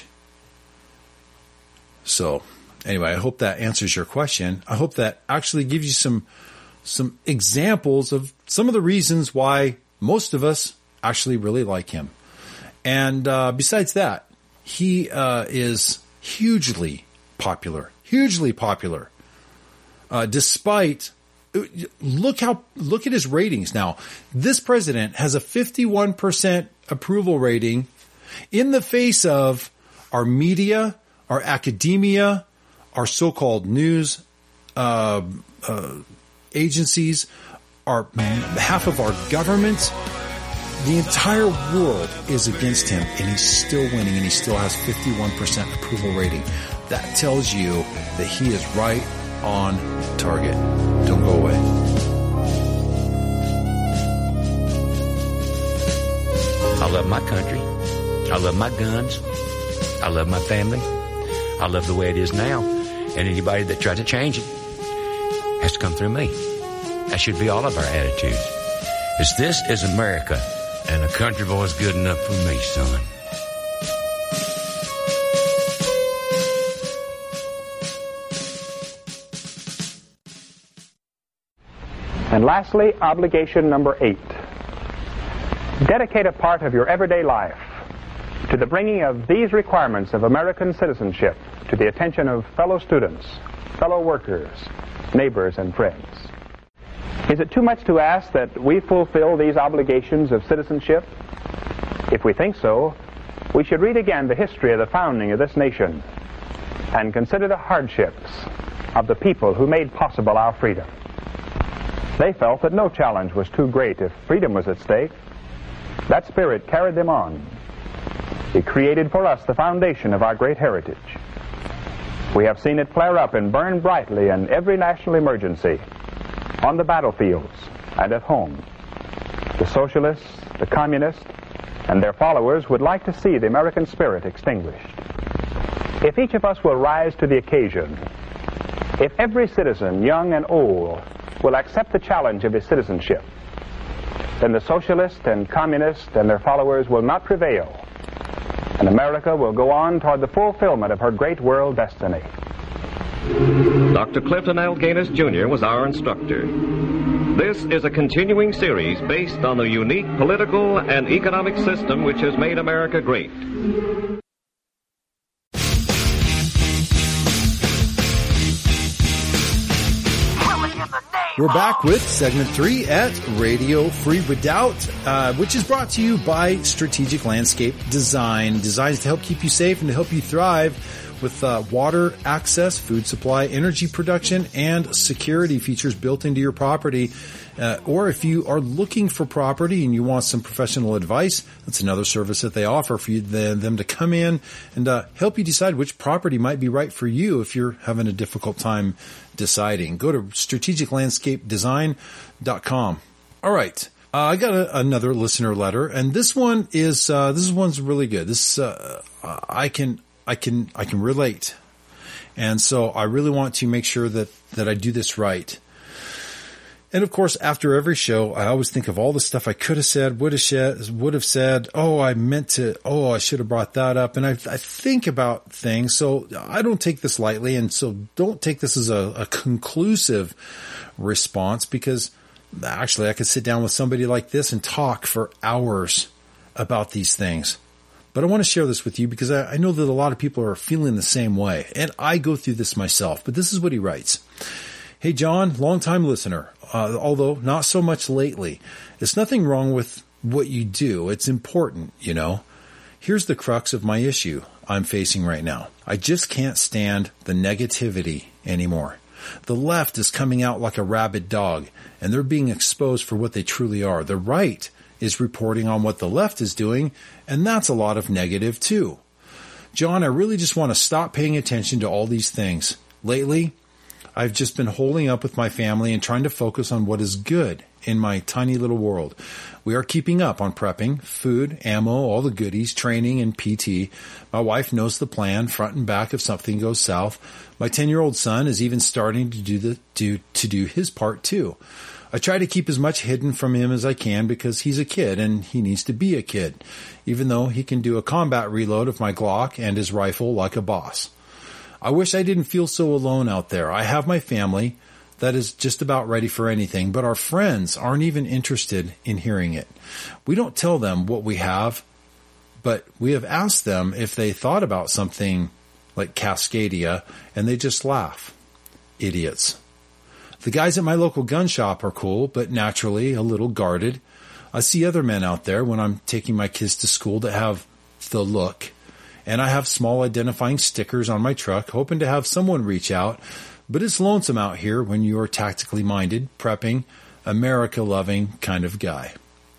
So, anyway, I hope that answers your question. I hope that actually gives you some some examples of some of the reasons why most of us actually really like him. And uh, besides that, he uh, is hugely popular, hugely popular. Uh, despite, look how, look at his ratings now. This president has a fifty-one percent approval rating in the face of our media, our academia, our so-called news uh, uh, agencies, our half of our government. The entire world is against him, and he's still winning, and he still has fifty-one percent approval rating. That tells you that he is right on target. Don't go away. I love my country. I love my guns. I love my family. I love the way it is now. And anybody that tries to change it has to come through me. That should be all of our attitudes. Is this is America, and a country boy's good enough for me, son. And lastly, obligation number eight. Dedicate a part of your everyday life to the bringing of these requirements of American citizenship to the attention of fellow students, fellow workers, neighbors, and friends. Is it too much to ask that we fulfill these obligations of citizenship? If we think so, we should read again the history of the founding of this nation and consider the hardships of the people who made possible our freedom. They felt that no challenge was too great if freedom was at stake. That spirit carried them on. It created for us the foundation of our great heritage. We have seen it flare up and burn brightly in every national emergency, on the battlefields and at home. The socialists, the communists, and their followers would like to see the American spirit extinguished. If each of us will rise to the occasion, if every citizen, young and old, will accept the challenge of his citizenship, then the socialists and communists and their followers will not prevail, and America will go on toward the fulfillment of her great world destiny. Doctor Clifton L. Gaines, Junior was our instructor. This is a continuing series based on the unique political and economic system which has made America great. We're back with segment three at Radio Free Redoubt, uh, which is brought to you by Strategic Landscape Design. Designs to help keep you safe and to help you thrive with uh, water access, food supply, energy production, and security features built into your property. Uh, or if you are looking for property and you want some professional advice, that's another service that they offer for you, the, them to come in and uh, help you decide which property might be right for you if you're having a difficult time deciding. Go to strategic landscape design dot com. All right. Uh, I got a, another listener letter, and this one is, uh, this one's really good. This, uh, I can, I can, I can relate. And so I really want to make sure that, that I do this right. And of course, after every show, I always think of all the stuff I could have said, would have said, would have said, oh, I meant to, oh, I should have brought that up. And I, I think about things. So I don't take this lightly. And so don't take this as a, a conclusive response, because actually I could sit down with somebody like this and talk for hours about these things. But I want to share this with you because I, I know that a lot of people are feeling the same way. And I go through this myself. But this is what he writes. Hey, John, longtime listener, uh, although not so much lately. There's nothing wrong with what you do. It's important, you know. Here's the crux of my issue I'm facing right now. I just can't stand the negativity anymore. The left is coming out like a rabid dog, and they're being exposed for what they truly are. The right is reporting on what the left is doing, and that's a lot of negative too. John, I really just want to stop paying attention to all these things. Lately, I've just been holding up with my family and trying to focus on what is good in my tiny little world. We are keeping up on prepping, food, ammo, all the goodies, training, and P T. My wife knows the plan, front and back if something goes south. My ten-year-old son is even starting to do the do to do his part too. I try to keep as much hidden from him as I can because he's a kid and he needs to be a kid, even though he can do a combat reload of my Glock and his rifle like a boss. I wish I didn't feel so alone out there. I have my family that is just about ready for anything, but our friends aren't even interested in hearing it. We don't tell them what we have, but we have asked them if they thought about something like Cascadia, and they just laugh. Idiots. The guys at my local gun shop are cool, but naturally a little guarded. I see other men out there when I'm taking my kids to school that have the look. And I have small identifying stickers on my truck, hoping to have someone reach out. But it's lonesome out here when you're tactically minded, prepping, America-loving kind of guy.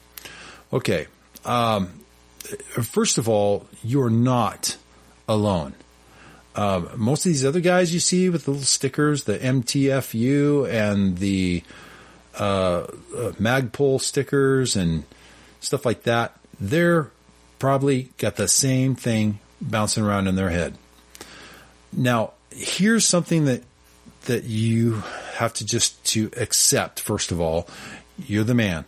Okay. Um, first of all, you're not alone. Um, most of these other guys you see with the little stickers, the M T F U and the uh, uh, Magpul stickers and stuff like that, they're probably got the same thing bouncing around in their head. Now, here's something that that you have to just to accept. First of all, you're the man,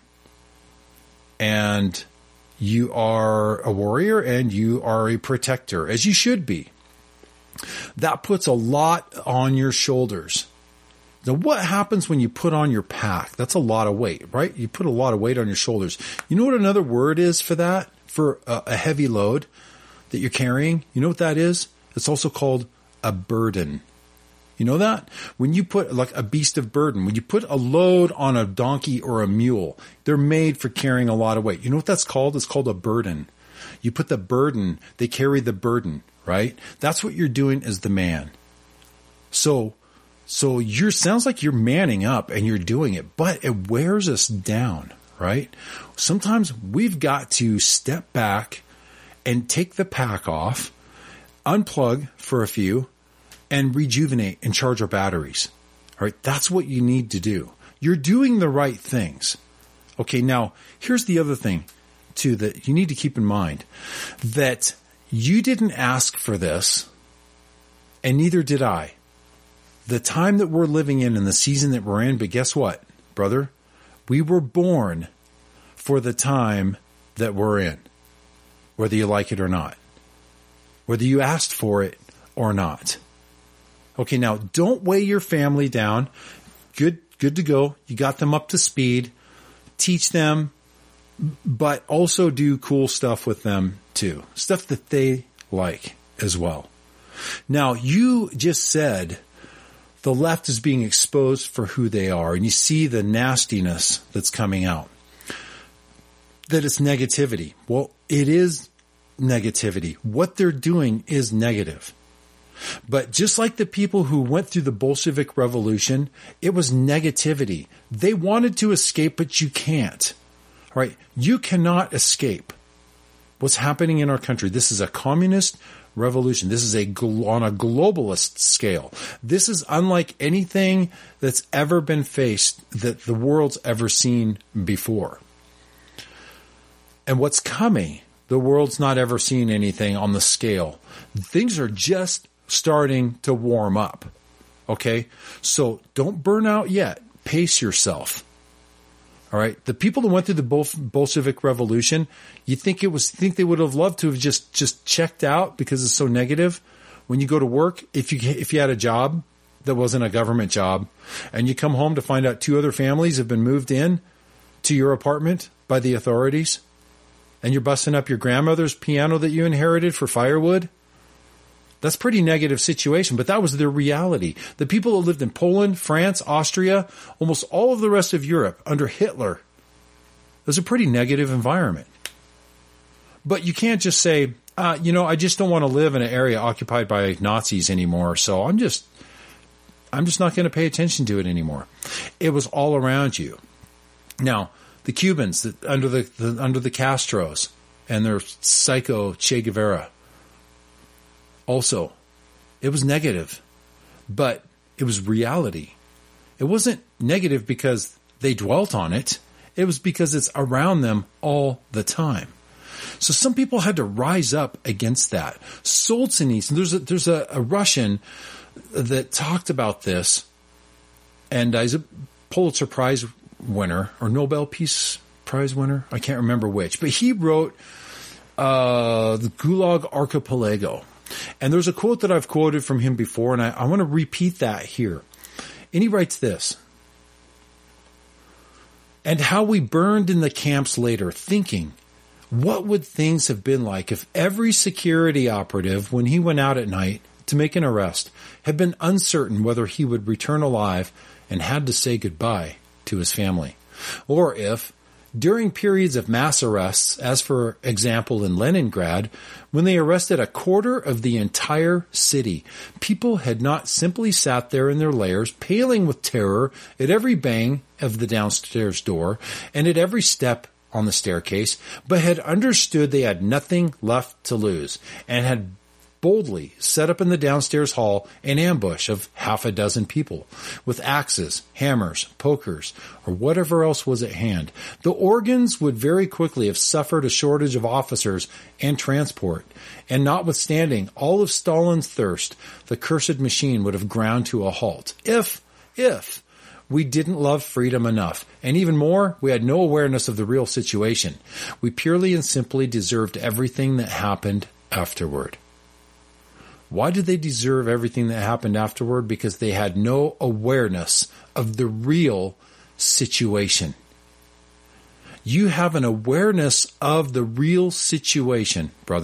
and you are a warrior, and you are a protector, as you should be. That puts a lot on your shoulders. Now, what happens when you put on your pack? That's a lot of weight, right? You put a lot of weight on your shoulders. You know what another word is for that? For a, a heavy load? that you're carrying, you know what that is? It's also called a burden. You know that? When you put like a beast of burden, when you put a load on a donkey or a mule, they're made for carrying a lot of weight. You know what that's called? It's called a burden. You put the burden, they carry the burden, right? That's what you're doing as the man. So, so you're, sounds like you're manning up and you're doing it, but it wears us down, right? Sometimes we've got to step back and take the pack off, unplug for a few, and rejuvenate and charge our batteries. All right. That's what you need to do. You're doing the right things. Okay. Now here's the other thing too that you need to keep in mind, that you didn't ask for this and neither did I. The time that we're living in and the season that we're in, but guess what, brother? We were born for the time that we're in, whether you like it or not, whether you asked for it or not. Okay, now don't weigh your family down. Good, good to go. You got them up to speed. Teach them, but also do cool stuff with them too. Stuff that they like as well. Now, you just said the left is being exposed for who they are, and you see the nastiness that's coming out. That it's negativity. Well, it is negativity. What they're doing is negative. But just like the people who went through the Bolshevik Revolution, it was negativity. They wanted to escape, but you can't. Right? You cannot escape what's happening in our country. This is a communist revolution. This is a on a globalist scale. This is unlike anything that's ever been faced, that the world's ever seen before. And what's coming, the world's not ever seen anything on the scale. Things are just starting to warm up. Okay? So don't burn out yet. Pace yourself. All right. The people that went through the Bol- Bolshevik Revolution, you think it was, think they would have loved to have just, just checked out because it's so negative. When you go to work, if you, if you had a job that wasn't a government job and you come home to find out two other families have been moved in to your apartment by the authorities and you're busting up your grandmother's piano that you inherited for firewood, that's a pretty negative situation, but that was their reality. The people that lived in Poland, France, Austria, almost all of the rest of Europe under Hitler, it was a pretty negative environment. But you can't just say, uh, you know, I just don't want to live in an area occupied by Nazis anymore, so I'm just, I'm just not going to pay attention to it anymore. It was all around you. Now, the Cubans that under the, the under the Castros and their psycho Che Guevara, also, it was negative, but it was reality. It wasn't negative because they dwelt on it. It was because it's around them all the time. So some people had to rise up against that. Solzhenitsyn, there's a, there's a, a Russian that talked about this, and he's a Pulitzer Prize winner or Nobel Peace Prize winner. I can't remember which, but he wrote uh, the Gulag Archipelago. And there's a quote that I've quoted from him before, and I, I want to repeat that here. And he writes this: "And how we burned in the camps later, thinking, what would things have been like if every security operative, when he went out at night to make an arrest, had been uncertain whether he would return alive and had to say goodbye to his family? Or if, during periods of mass arrests, as for example in Leningrad, when they arrested a quarter of the entire city, people had not simply sat there in their lairs, paling with terror at every bang of the downstairs door and at every step on the staircase, but had understood they had nothing left to lose and had boldly set up in the downstairs hall an ambush of half a dozen people with axes, hammers, pokers, or whatever else was at hand. The organs would very quickly have suffered a shortage of officers and transport, and notwithstanding all of Stalin's thirst, the cursed machine would have ground to a halt. If, if we didn't love freedom enough, and even more, we had no awareness of the real situation. We purely and simply deserved everything that happened afterward." Why did they deserve everything that happened afterward? Because they had no awareness of the real situation. You have an awareness of the real situation, brother.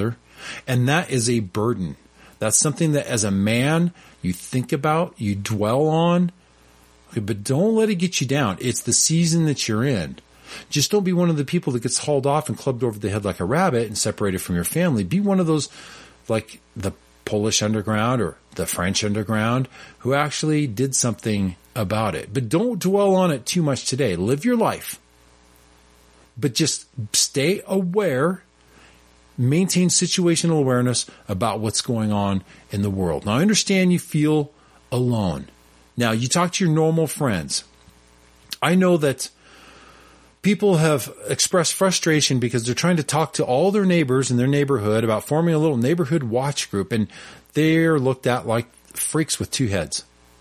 And that is a burden. That's something that as a man, you think about, you dwell on, okay, but don't let it get you down. It's the season that you're in. Just don't be one of the people that gets hauled off and clubbed over the head like a rabbit and separated from your family. Be one of those, like the Polish underground or the French underground, who actually did something about it. But don't dwell on it too much today. Live your life. But just stay aware, maintain situational awareness about what's going on in the world. Now, I understand you feel alone. Now, you talk to your normal friends. I know that people have expressed frustration because they're trying to talk to all their neighbors in their neighborhood about forming a little neighborhood watch group, and they're looked at like freaks with two heads.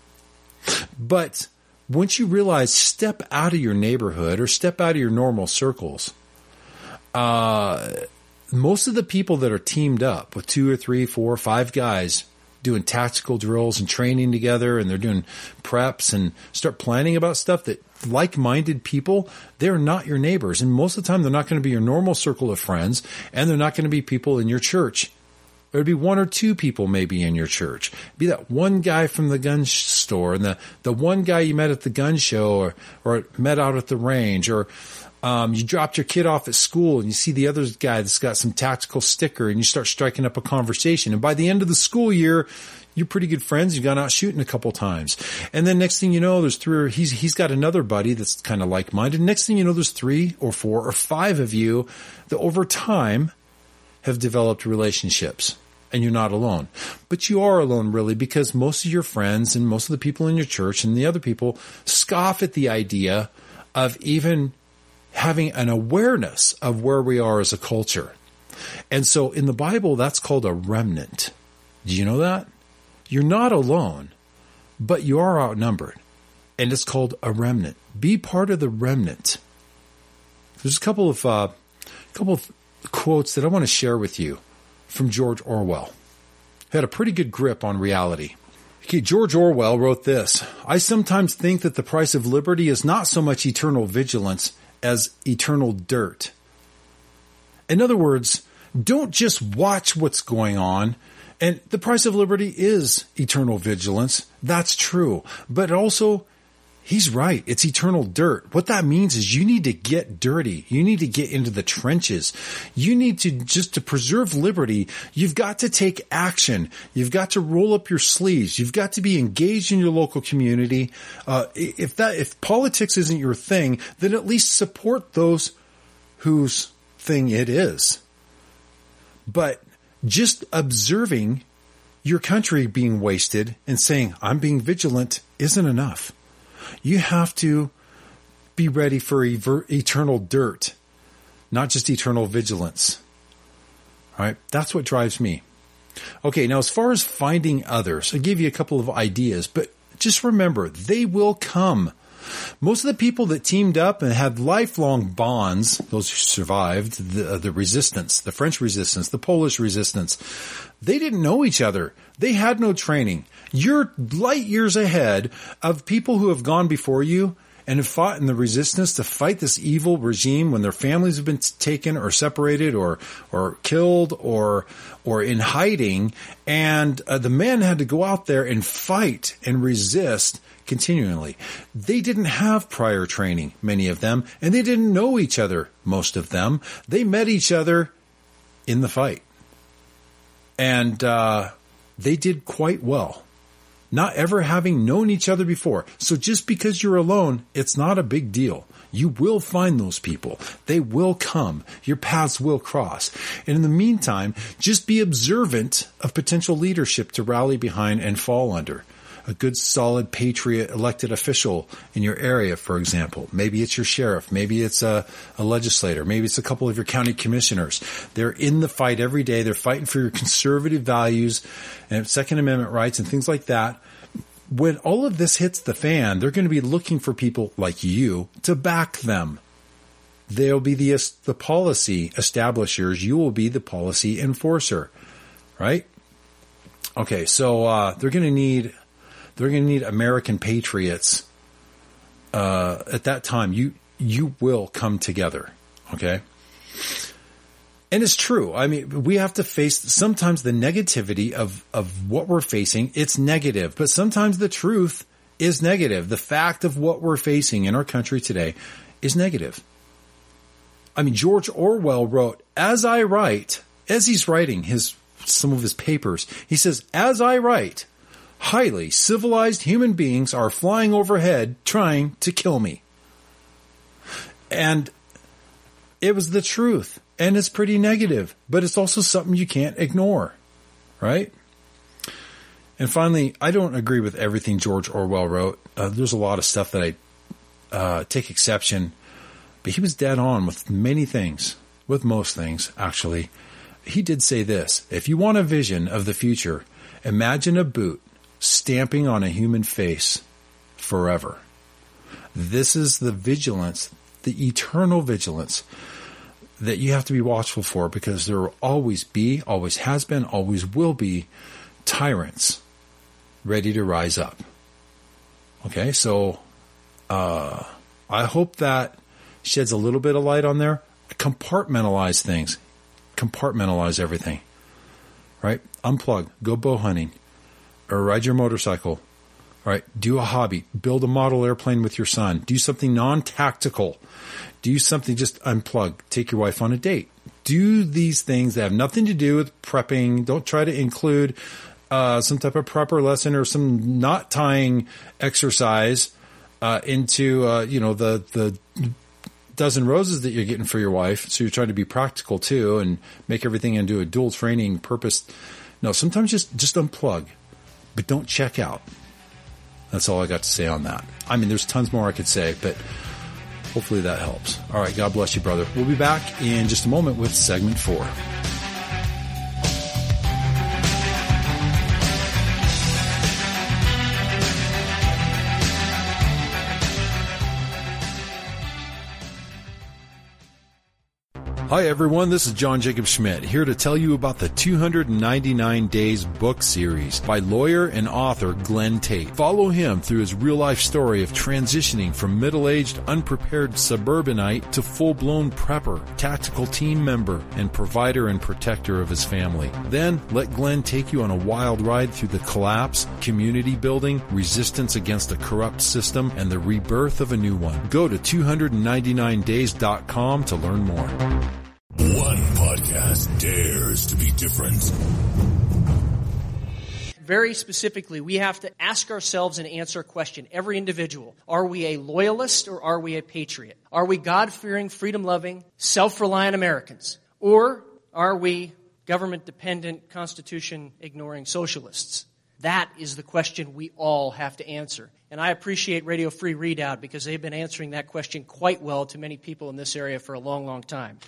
But once you realize, step out of your neighborhood or step out of your normal circles, uh, most of the people that are teamed up with two or three, four or five guys doing tactical drills and training together, and they're doing preps and start planning about stuff, that like-minded people, they're not your neighbors. And most of the time, they're not going to be your normal circle of friends, and they're not going to be people in your church. There'd be one or two people maybe in your church. It'd be that one guy from the gun store, and the, the one guy you met at the gun show, or, or met out at the range, or um, you dropped your kid off at school and you see the other guy that's got some tactical sticker, and you start striking up a conversation. And by the end of the school year, you're pretty good friends. You've gone out shooting a couple times. And then next thing you know, there's three, or he's, he's got another buddy that's kind of like-minded. Next thing you know, there's three or four or five of you that over time have developed relationships. And you're not alone. But you are alone, really, because most of your friends and most of the people in your church and the other people scoff at the idea of even having an awareness of where we are as a culture. And so in the Bible, that's called a remnant. Do you know that? You're not alone, but you are outnumbered. And it's called a remnant. Be part of the remnant. There's a couple of, uh, couple of quotes that I want to share with you from George Orwell. He had a pretty good grip on reality. Okay, George Orwell wrote this: I sometimes think that the price of liberty is not so much eternal vigilance as eternal dirt. In other words, don't just watch what's going on. And the price of liberty is eternal vigilance. That's true. But also, he's right. It's eternal dirt. What that means is you need to get dirty. You need to get into the trenches. You need to, just to preserve liberty, you've got to take action. You've got to roll up your sleeves. You've got to be engaged in your local community. Uh, if that, if politics isn't your thing, then at least support those whose thing it is. But just observing your country being wasted and saying, I'm being vigilant, isn't enough. You have to be ready for ever, eternal dirt, not just eternal vigilance. All right. That's what drives me. Okay. Now, as far as finding others, I gave you a couple of ideas, but just remember, they will come. Most of the people that teamed up and had lifelong bonds, those who survived the, the resistance, the French resistance, the Polish resistance, they didn't know each other. They had no training. You're light years ahead of people who have gone before you and have fought in the resistance to fight this evil regime when their families have been taken or separated or or killed or or in hiding. And uh, the men had to go out there and fight and resist continually. They didn't have prior training, many of them, and they didn't know each other, most of them. They met each other in the fight. And uh, they did quite well, not ever having known each other before. So just because you're alone, it's not a big deal. You will find those people. They will come. Your paths will cross. And in the meantime, just be observant of potential leadership to rally behind and fall under. A good, solid, patriot elected official in your area, for example. Maybe it's your sheriff. Maybe it's a, a legislator. Maybe it's a couple of your county commissioners. They're in the fight every day. They're fighting for your conservative values and Second Amendment rights and things like that. When all of this hits the fan, they're going to be looking for people like you to back them. They'll be the, the policy establishers. You will be the policy enforcer, right? Okay, so uh, they're going to need... They're going to need American patriots. Uh, at that time, you, you will come together. Okay. And it's true. I mean, we have to face sometimes the negativity of, of what we're facing. It's negative, but sometimes the truth is negative. The fact of what we're facing in our country today is negative. I mean, George Orwell wrote, as I write, as he's writing his, some of his papers, he says, as I write, highly civilized human beings are flying overhead trying to kill me. And it was the truth. And it's pretty negative, but it's also something you can't ignore, right? And finally, I don't agree with everything George Orwell wrote. Uh, there's a lot of stuff that I uh, take exception, but he was dead on with many things, with most things, actually. He did say this: if you want a vision of the future, imagine a boot stamping on a human face forever. This is the vigilance, the eternal vigilance that you have to be watchful for, because there will always be, always has been, always will be tyrants ready to rise up. Okay, so uh, I hope that sheds a little bit of light on there. Compartmentalize things. Compartmentalize everything. Right? Unplug. Go bow hunting. Or ride your motorcycle. Right? Do a hobby. Build a model airplane with your son. Do something non-tactical. Do something, just unplug. Take your wife on a date. Do these things that have nothing to do with prepping. Don't try to include uh, some type of prepper lesson or some knot tying exercise uh, into uh, you know the the dozen roses that you're getting for your wife. So you're trying to be practical too and make everything into a dual training purpose. No, sometimes just just unplug, but don't check out. That's all I got to say on that. I mean, there's tons more I could say, but hopefully that helps. All right. God bless you, brother. We'll be back in just a moment with segment four. Hi everyone, this is John Jacob Schmidt, here to tell you about the two hundred ninety-nine Days book series by lawyer and author Glenn Tate. Follow him through his real-life story of transitioning from middle-aged, unprepared suburbanite to full-blown prepper, tactical team member, and provider and protector of his family. Then, let Glenn take you on a wild ride through the collapse, community building, resistance against a corrupt system, and the rebirth of a new one. Go to two ninety-nine days dot com to learn more. One podcast dares to be different. Very specifically, we have to ask ourselves and answer a question, every individual. Are we a loyalist or are we a patriot? Are we God-fearing, freedom-loving, self-reliant Americans? Or are we government-dependent, Constitution-ignoring socialists? That is the question we all have to answer. And I appreciate Radio Free Readout because they've been answering that question quite well to many people in this area for a long, long time.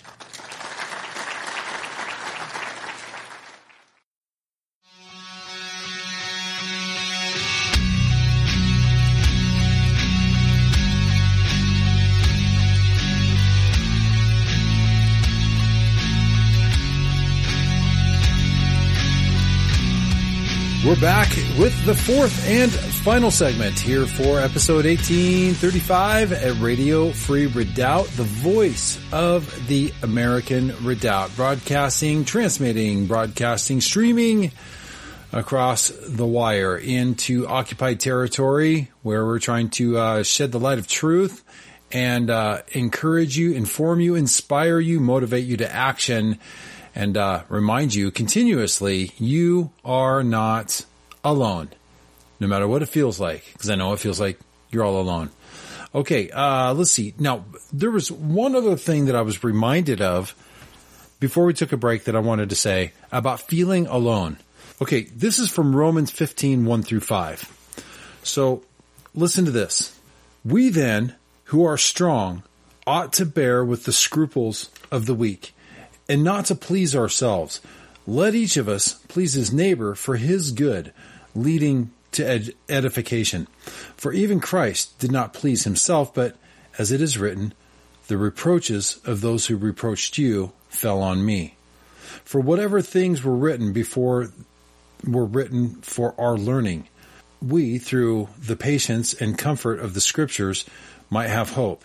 We're back with the fourth and final segment here for episode eighteen thirty-five at Radio Free Redoubt, the voice of the American Redoubt, broadcasting, transmitting, broadcasting, streaming across the wire into occupied territory where we're trying to uh, shed the light of truth and uh, encourage you, inform you, inspire you, motivate you to action. And uh, remind you continuously, you are not alone, no matter what it feels like, because I know it feels like you're all alone. Okay, uh, let's see. Now, there was one other thing that I was reminded of before we took a break that I wanted to say about feeling alone. Okay, this is from Romans fifteen, one through five. So, listen to this. We then, who are strong, ought to bear with the scruples of the weak, and not to please ourselves. Let each of us please his neighbor for his good, leading to ed- edification. For even Christ did not please himself, but, as it is written, the reproaches of those who reproached you fell on me. For whatever things were written before were written for our learning, we, through the patience and comfort of the Scriptures, might have hope.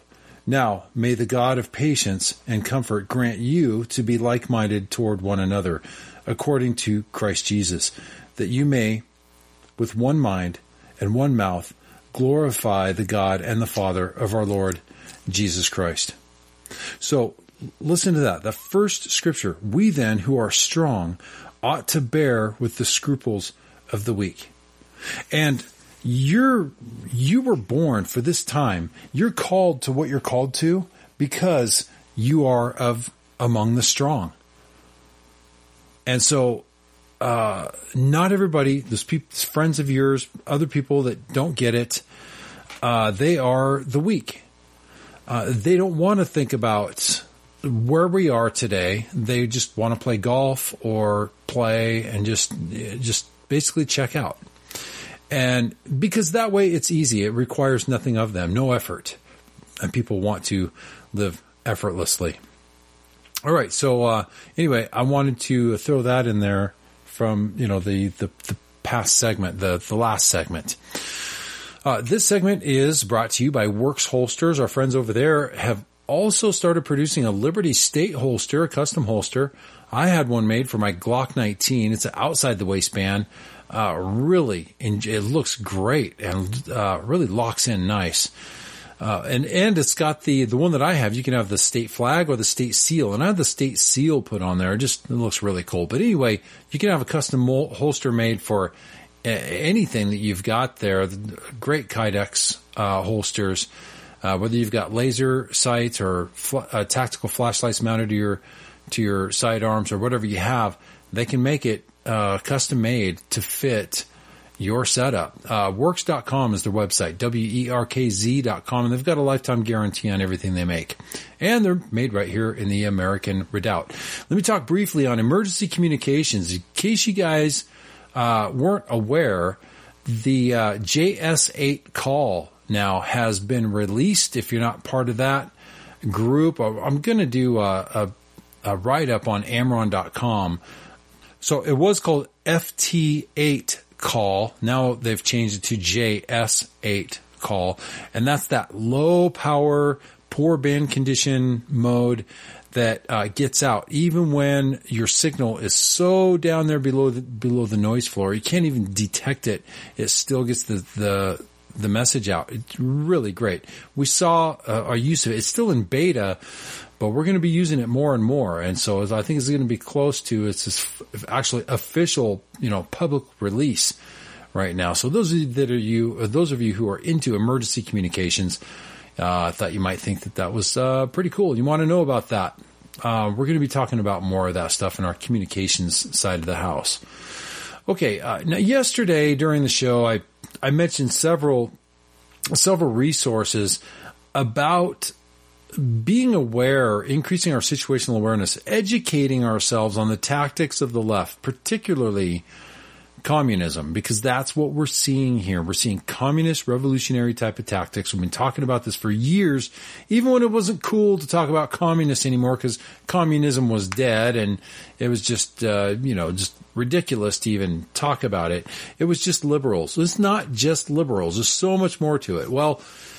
Now, may the God of patience and comfort grant you to be like-minded toward one another, according to Christ Jesus, that you may, with one mind and one mouth, glorify the God and the Father of our Lord Jesus Christ. So, listen to that. The first scripture, we then who are strong ought to bear with the scruples of the weak. And you're, you were born for this time. You're called to what you're called to because you are of among the strong. And so, uh, not everybody, those people, friends of yours, other people that don't get it, uh, they are the weak. Uh, they don't want to think about where we are today. They just want to play golf or play and just, just basically check out. And because that way it's easy. It requires nothing of them, no effort. And people want to live effortlessly. All right. So, uh, anyway, I wanted to throw that in there from, you know, the, the, the past segment, the, the last segment. Uh, this segment is brought to you by Works Holsters. Our friends over there have also started producing a Liberty State holster, a custom holster. I had one made for my Glock nineteen. It's outside the waistband. Uh, really, it looks great and uh, really locks in nice. Uh, and, and it's got the, the one that I have, you can have the state flag or the state seal. And I have the state seal put on there. It just, it looks really cool. But anyway, you can have a custom holster made for anything that you've got there. Great Kydex, uh, holsters, uh, whether you've got laser sights or fl- uh, tactical flashlights mounted to your, to your sidearms or whatever you have, they can make it, uh, custom made to fit your setup. Uh, works dot com is their website, W E R K Z dot com, and they've got a lifetime guarantee on everything they make. And they're made right here in the American Redoubt. Let me talk briefly on emergency communications. In case you guys uh, weren't aware, the uh, J S eight call now has been released. If you're not part of that group, I'm going to do a, a, a write-up on Amron dot com. So it was called F T eight call. Now they've changed it to J S eight call. And that's that low power, poor band condition mode that uh, gets out. Even when your signal is so down there below the, below the noise floor, you can't even detect it. It still gets the, the, the message out. It's really great. We saw uh, our use of it. It's still in beta, but we're going to be using it more and more. And so I think it's going to be close to its actually official, you know, public release right now. So those of you that are you, those of you who are into emergency communications, uh, I thought you might think that that was uh, pretty cool. You want to know about that. Uh, we're going to be talking about more of that stuff in our communications side of the house. Okay. Uh, now yesterday during the show, I, I mentioned several, several resources about being aware, increasing our situational awareness, educating ourselves on the tactics of the left, particularly communism, because that's what we're seeing here. We're seeing communist revolutionary type of tactics. We've been talking about this for years, even when it wasn't cool to talk about communists anymore, because communism was dead and it was just, uh, you know, just ridiculous to even talk about it. It was just liberals. It's not just liberals. There's so much more to it. Well,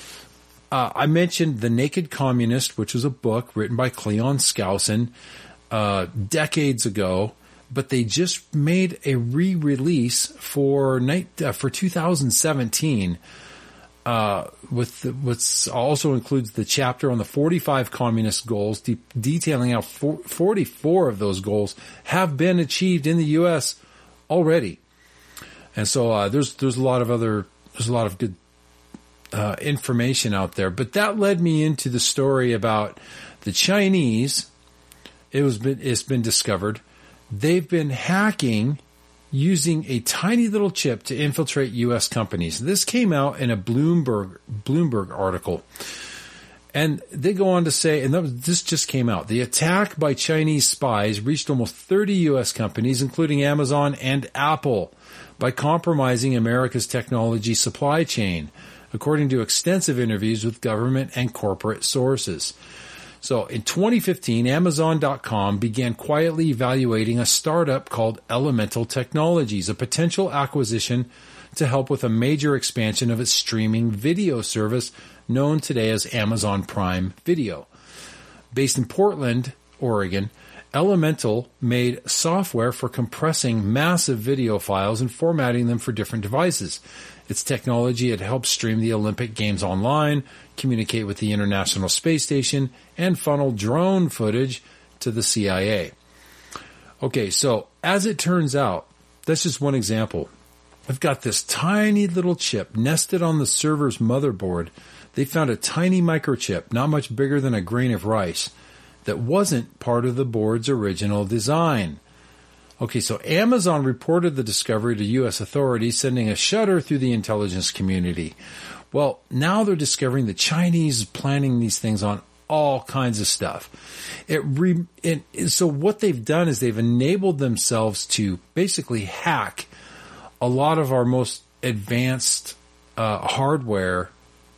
Uh, I mentioned The Naked Communist, which was a book written by Cleon Skousen uh, decades ago, but they just made a re-release for night uh, for two thousand seventeen. Uh, with the, which also includes the chapter on the forty-five communist goals, de- detailing how for, forty-four of those goals have been achieved in the U S already. And so uh, there's there's a lot of other there's a lot of good Uh, information out there, but that led me into the story about the Chinese. It was been, it's been discovered they've been hacking using a tiny little chip to infiltrate U S companies. This came out in a Bloomberg Bloomberg article, and they go on to say, and that was, this just came out. The attack by Chinese spies reached almost thirty U S companies, including Amazon and Apple, by compromising America's technology supply chain, according to extensive interviews with government and corporate sources. So in twenty fifteen, Amazon dot com began quietly evaluating a startup called Elemental Technologies, a potential acquisition to help with a major expansion of its streaming video service known today as Amazon Prime Video. Based in Portland, Oregon, Elemental made software for compressing massive video files and formatting them for different devices. Its technology had helped stream the Olympic Games online, communicate with the International Space Station, and funnel drone footage to the C I A. Okay, so as it turns out, that's just one example. I've got this tiny little chip nested on the server's motherboard. They found a tiny microchip, not much bigger than a grain of rice, that wasn't part of the board's original design. Okay, so Amazon reported the discovery to U S authorities, sending a shudder through the intelligence community. Well, now they're discovering the Chinese planning these things on all kinds of stuff. It, re, it so what they've done is they've enabled themselves to basically hack a lot of our most advanced uh, hardware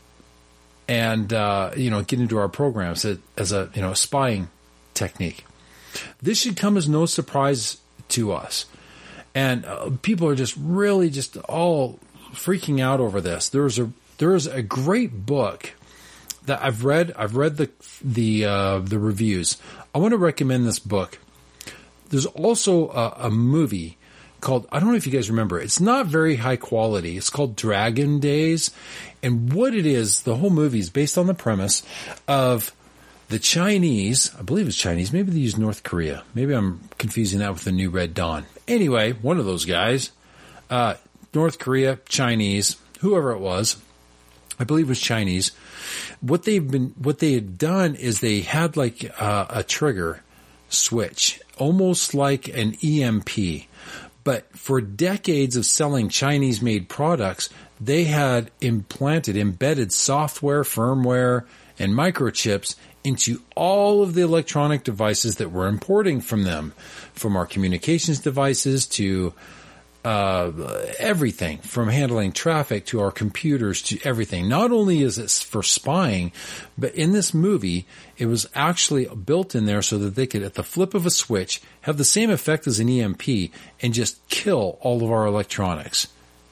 and uh, you know get into our programs as, as a you know spying technique. This should come as no surprise to us, and uh, people are just really just all freaking out over this. There's a there's a great book that I've read. I've read the the uh, the reviews. I want to recommend this book. There's also a, a movie called, I don't know if you guys remember, it's not very high quality. It's called Dragon Days. And what it is, the whole movie is based on the premise of the Chinese, I believe it's Chinese, maybe they use North Korea. Maybe I'm confusing that with the New Red Dawn. Anyway, one of those guys, uh, North Korea, Chinese, whoever it was, I believe it was Chinese. What they've been, what they had done is they had like uh, a trigger switch, almost like an E M P. But for decades of selling Chinese-made products, they had implanted, embedded software, firmware, and microchips into all of the electronic devices that we're importing from them, from our communications devices to uh, everything, from handling traffic to our computers to everything. Not only is it for spying, but in this movie, it was actually built in there so that they could, at the flip of a switch, have the same effect as an E M P and just kill all of our electronics.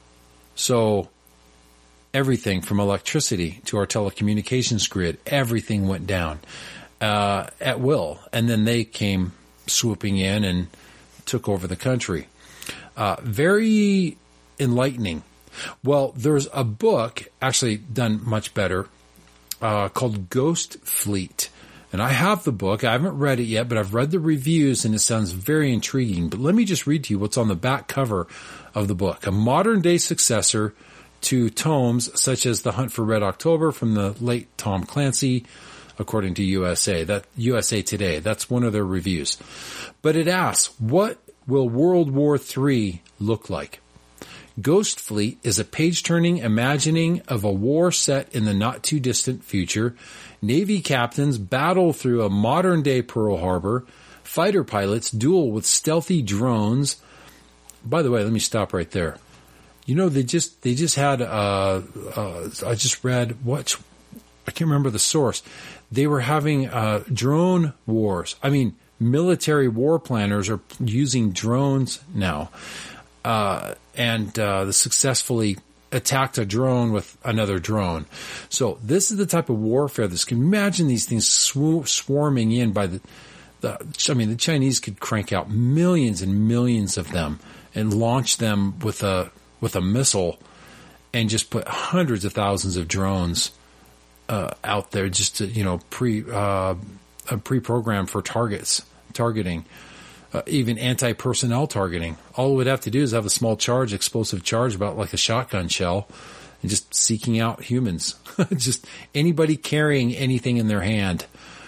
So everything from electricity to our telecommunications grid, everything went down uh, at will. And then they came swooping in and took over the country. Uh, very enlightening. Well, there's a book actually done much better uh, called Ghost Fleet. And I have the book. I haven't read it yet, but I've read the reviews and it sounds very intriguing. But let me just read to you what's on the back cover of the book. A modern day successor to tomes such as The Hunt for Red October from the late Tom Clancy, according to U S A. That U S A Today. That's one of their reviews. But it asks, what will World War Three look like? Ghost Fleet is a page-turning imagining of a war set in the not-too-distant future. Navy captains battle through a modern-day Pearl Harbor. Fighter pilots duel with stealthy drones. By the way, let me stop right there. You know, they just they just had, uh, uh, I just read, what, I can't remember the source. They were having uh, drone wars. I mean, military war planners are using drones now. Uh, and uh, they successfully attacked a drone with another drone. So this is the type of warfare. This can imagine these things sw- swarming in by the, the. I mean, the Chinese could crank out millions and millions of them and launch them with a with a missile, and just put hundreds of thousands of drones uh, out there just to you know pre uh, pre-programmed for targets targeting. Uh, even anti-personnel targeting. All it would have to do is have a small charge, explosive charge, about like a shotgun shell, and just seeking out humans. Just anybody carrying anything in their hand.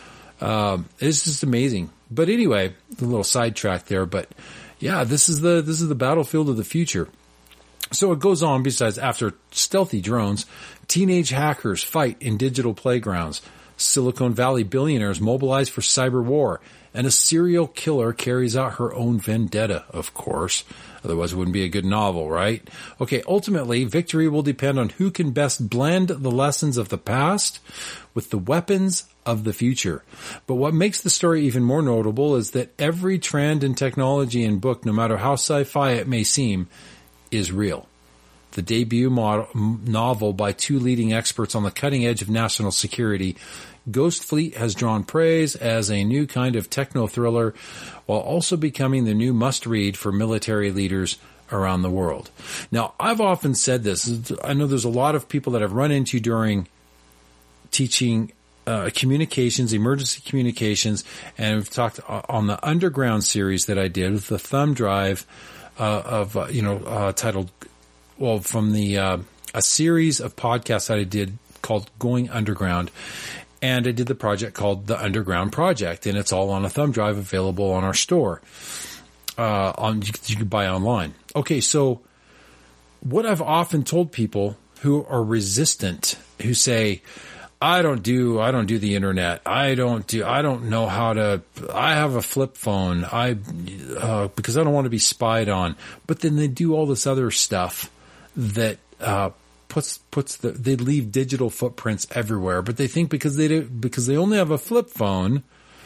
Um, it's just amazing. But anyway, a little sidetrack there. But yeah, this is the this is the battlefield of the future. So it goes on. Besides, after stealthy drones, teenage hackers fight in digital playgrounds. Silicon Valley billionaires mobilize for cyber war. And a serial killer carries out her own vendetta, of course. Otherwise, it wouldn't be a good novel, right? Okay, ultimately, victory will depend on who can best blend the lessons of the past with the weapons of the future. But what makes the story even more notable is that every trend in technology and book, no matter how sci-fi it may seem, is real. the debut model, novel by two leading experts on the cutting edge of national security, Ghost Fleet has drawn praise as a new kind of techno-thriller, while also becoming the new must-read for military leaders around the world. Now, I've often said this. I know there's a lot of people that I've run into during teaching uh, communications, emergency communications, and we've talked on the Underground series that I did with the thumb drive uh, of, uh, you know, uh, titled, well, from the uh, a series of podcasts that I did called Going Underground. And I did the project called The Underground Project, and it's all on a thumb drive available on our store. Uh, on you, you can buy online. Okay, so what I've often told people who are resistant, who say, "I don't do, I don't do the internet. I don't do, I don't know how to. I have a flip phone. I uh, because I don't want to be spied on." But then they do all this other stuff that. Uh, Puts puts the they leave digital footprints everywhere, but they think because they do, because they only have a flip phone,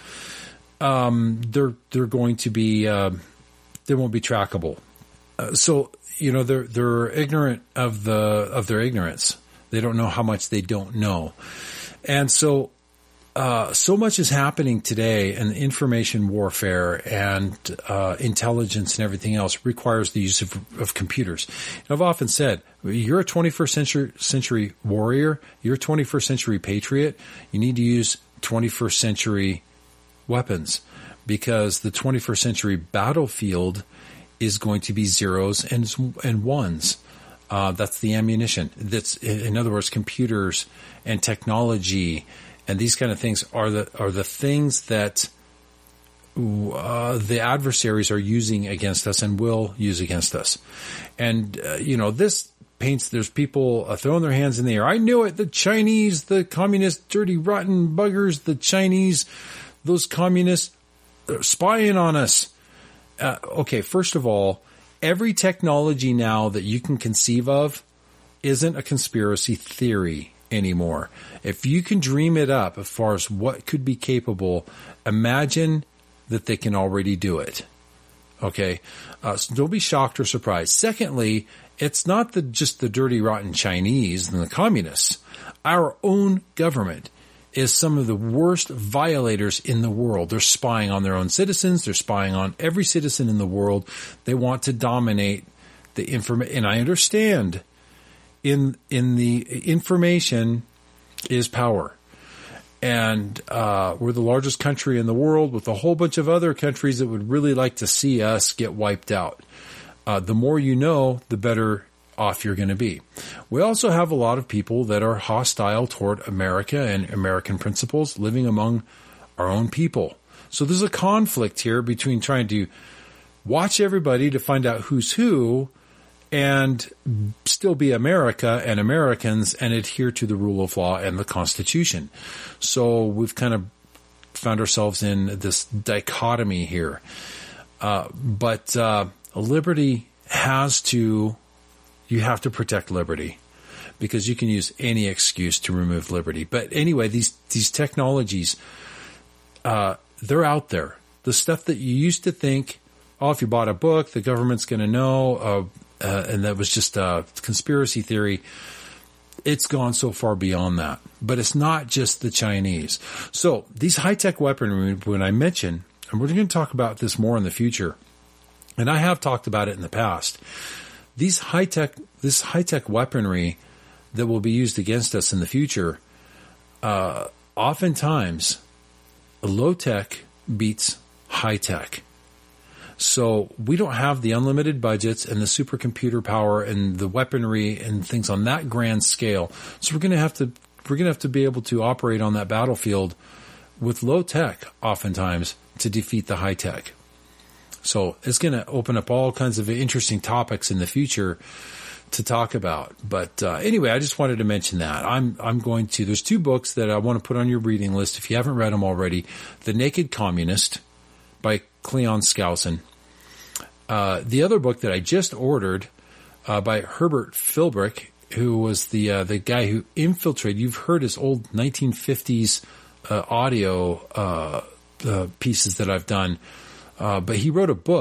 um, they're they're going to be uh, they won't be trackable. Uh, so you know they're they're ignorant of the of their ignorance. They don't know how much they don't know, and so uh, so much is happening today, and information warfare and uh, intelligence and everything else requires the use of, of computers. And I've often said, you're a twenty-first century, century warrior, you're a twenty-first century patriot, you need to use twenty-first century weapons, because the twenty-first century battlefield is going to be zeros and and ones. Uh, that's the ammunition. That's, in other words, computers and technology and these kind of things are the are the things that uh, the adversaries are using against us and will use against us. And uh, you know, this paints. There's people uh, throwing their hands in the air. I knew it. The Chinese, the communist, dirty, rotten buggers. The Chinese, those communists, are spying on us. Uh, okay, first of all, every technology now that you can conceive of isn't a conspiracy theory anymore. If you can dream it up as far as what could be capable, imagine that they can already do it. Okay? Uh, so don't be shocked or surprised. Secondly, it's not the, just the dirty, rotten Chinese and the communists. Our own government is some of the worst violators in the world. They're spying on their own citizens. They're spying on every citizen in the world. They want to dominate the information. And I understand in in the information is power. And uh, we're the largest country in the world with a whole bunch of other countries that would really like to see us get wiped out. Uh, the more you know, the better off you're going to be. We also have a lot of people that are hostile toward America and American principles living among our own people. So there's a conflict here between trying to watch everybody to find out who's who and still be America and Americans and adhere to the rule of law and the Constitution. So we've kind of found ourselves in this dichotomy here. Uh, but uh, liberty has to, you have to protect liberty, because you can use any excuse to remove liberty. But anyway, these, these technologies, uh, they're out there. The stuff that you used to think, oh, if you bought a book, the government's going to know, uh, Uh, and that was just a conspiracy theory. It's gone so far beyond that. But it's not just the Chinese. So these high-tech weaponry, when I mention, and we're going to talk about this more in the future, and I have talked about it in the past, these high-tech, this high-tech weaponry that will be used against us in the future, uh, oftentimes low-tech beats high-tech. So we don't have the unlimited budgets and the supercomputer power and the weaponry and things on that grand scale. So we're going to have to, we're going to have to be able to operate on that battlefield with low tech oftentimes to defeat the high tech. So it's going to open up all kinds of interesting topics in the future to talk about. But uh, anyway, I just wanted to mention that. I'm I'm going to, there's two books that I want to put on your reading list if you haven't read them already. The Naked Communist by Cleon Skousen. Uh, the other book that I just ordered uh, by Herbert Philbrick, who was the uh, the guy who infiltrated. You've heard his old nineteen fifties uh, audio uh, uh, pieces that I've done, uh, but he wrote a book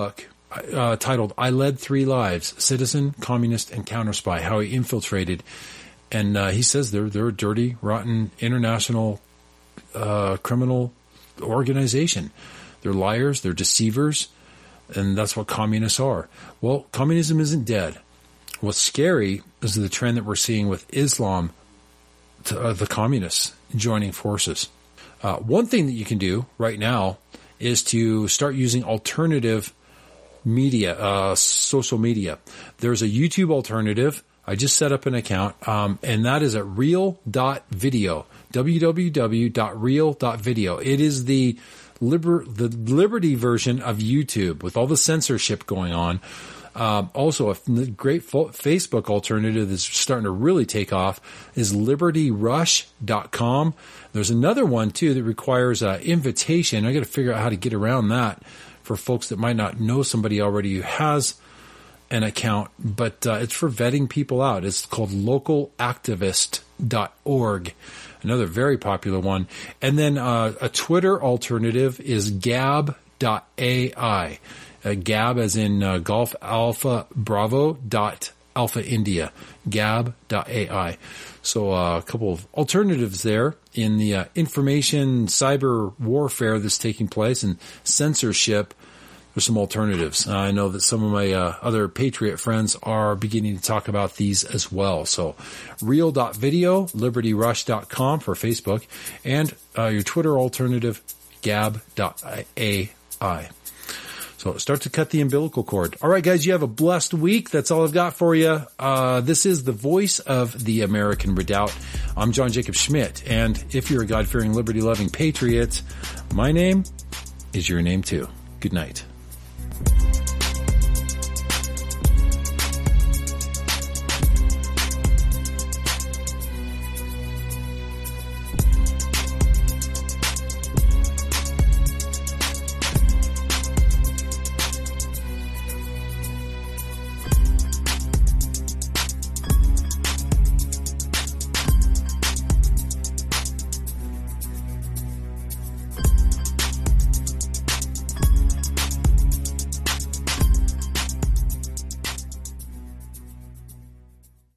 uh, titled I Led Three Lives, Citizen, Communist, and Counterspy, how he infiltrated. And uh, he says they're, they're a dirty, rotten, international uh, criminal organization. They're liars, they're deceivers, and that's what communists are. Well, communism isn't dead. What's scary is the trend that we're seeing with Islam, to, uh, the communists joining forces. Uh, one thing that you can do right now is to start using alternative media, uh, social media. There's a YouTube alternative. I just set up an account, um, and that is at real dot video, w w w dot real dot video. It is the liber- the Liberty version of YouTube with all the censorship going on. Um, also, a great fo- Facebook alternative that's starting to really take off is liberty rush dot com. There's another one, too, that requires an invitation. I got to figure out how to get around that for folks that might not know somebody already who has an account, but uh, it's for vetting people out. It's called local activist dot org, another very popular one. And then uh, a Twitter alternative is gab dot a i. Uh, Gab as in uh, Golf Alpha Bravo dot Alpha India, gab dot a i. So uh, a couple of alternatives there in the uh, information cyber warfare that's taking place and censorship. There's some alternatives. Uh, I know that some of my uh, other Patriot friends are beginning to talk about these as well. So real dot video, liberty rush dot com for Facebook, and uh, your Twitter alternative, gab dot a i. So start to cut the umbilical cord. All right, guys, you have a blessed week. That's all I've got for you. Uh, this is the voice of the American Redoubt. I'm John Jacob Schmidt. And if you're a God-fearing, liberty-loving patriot, my name is your name too. Good night.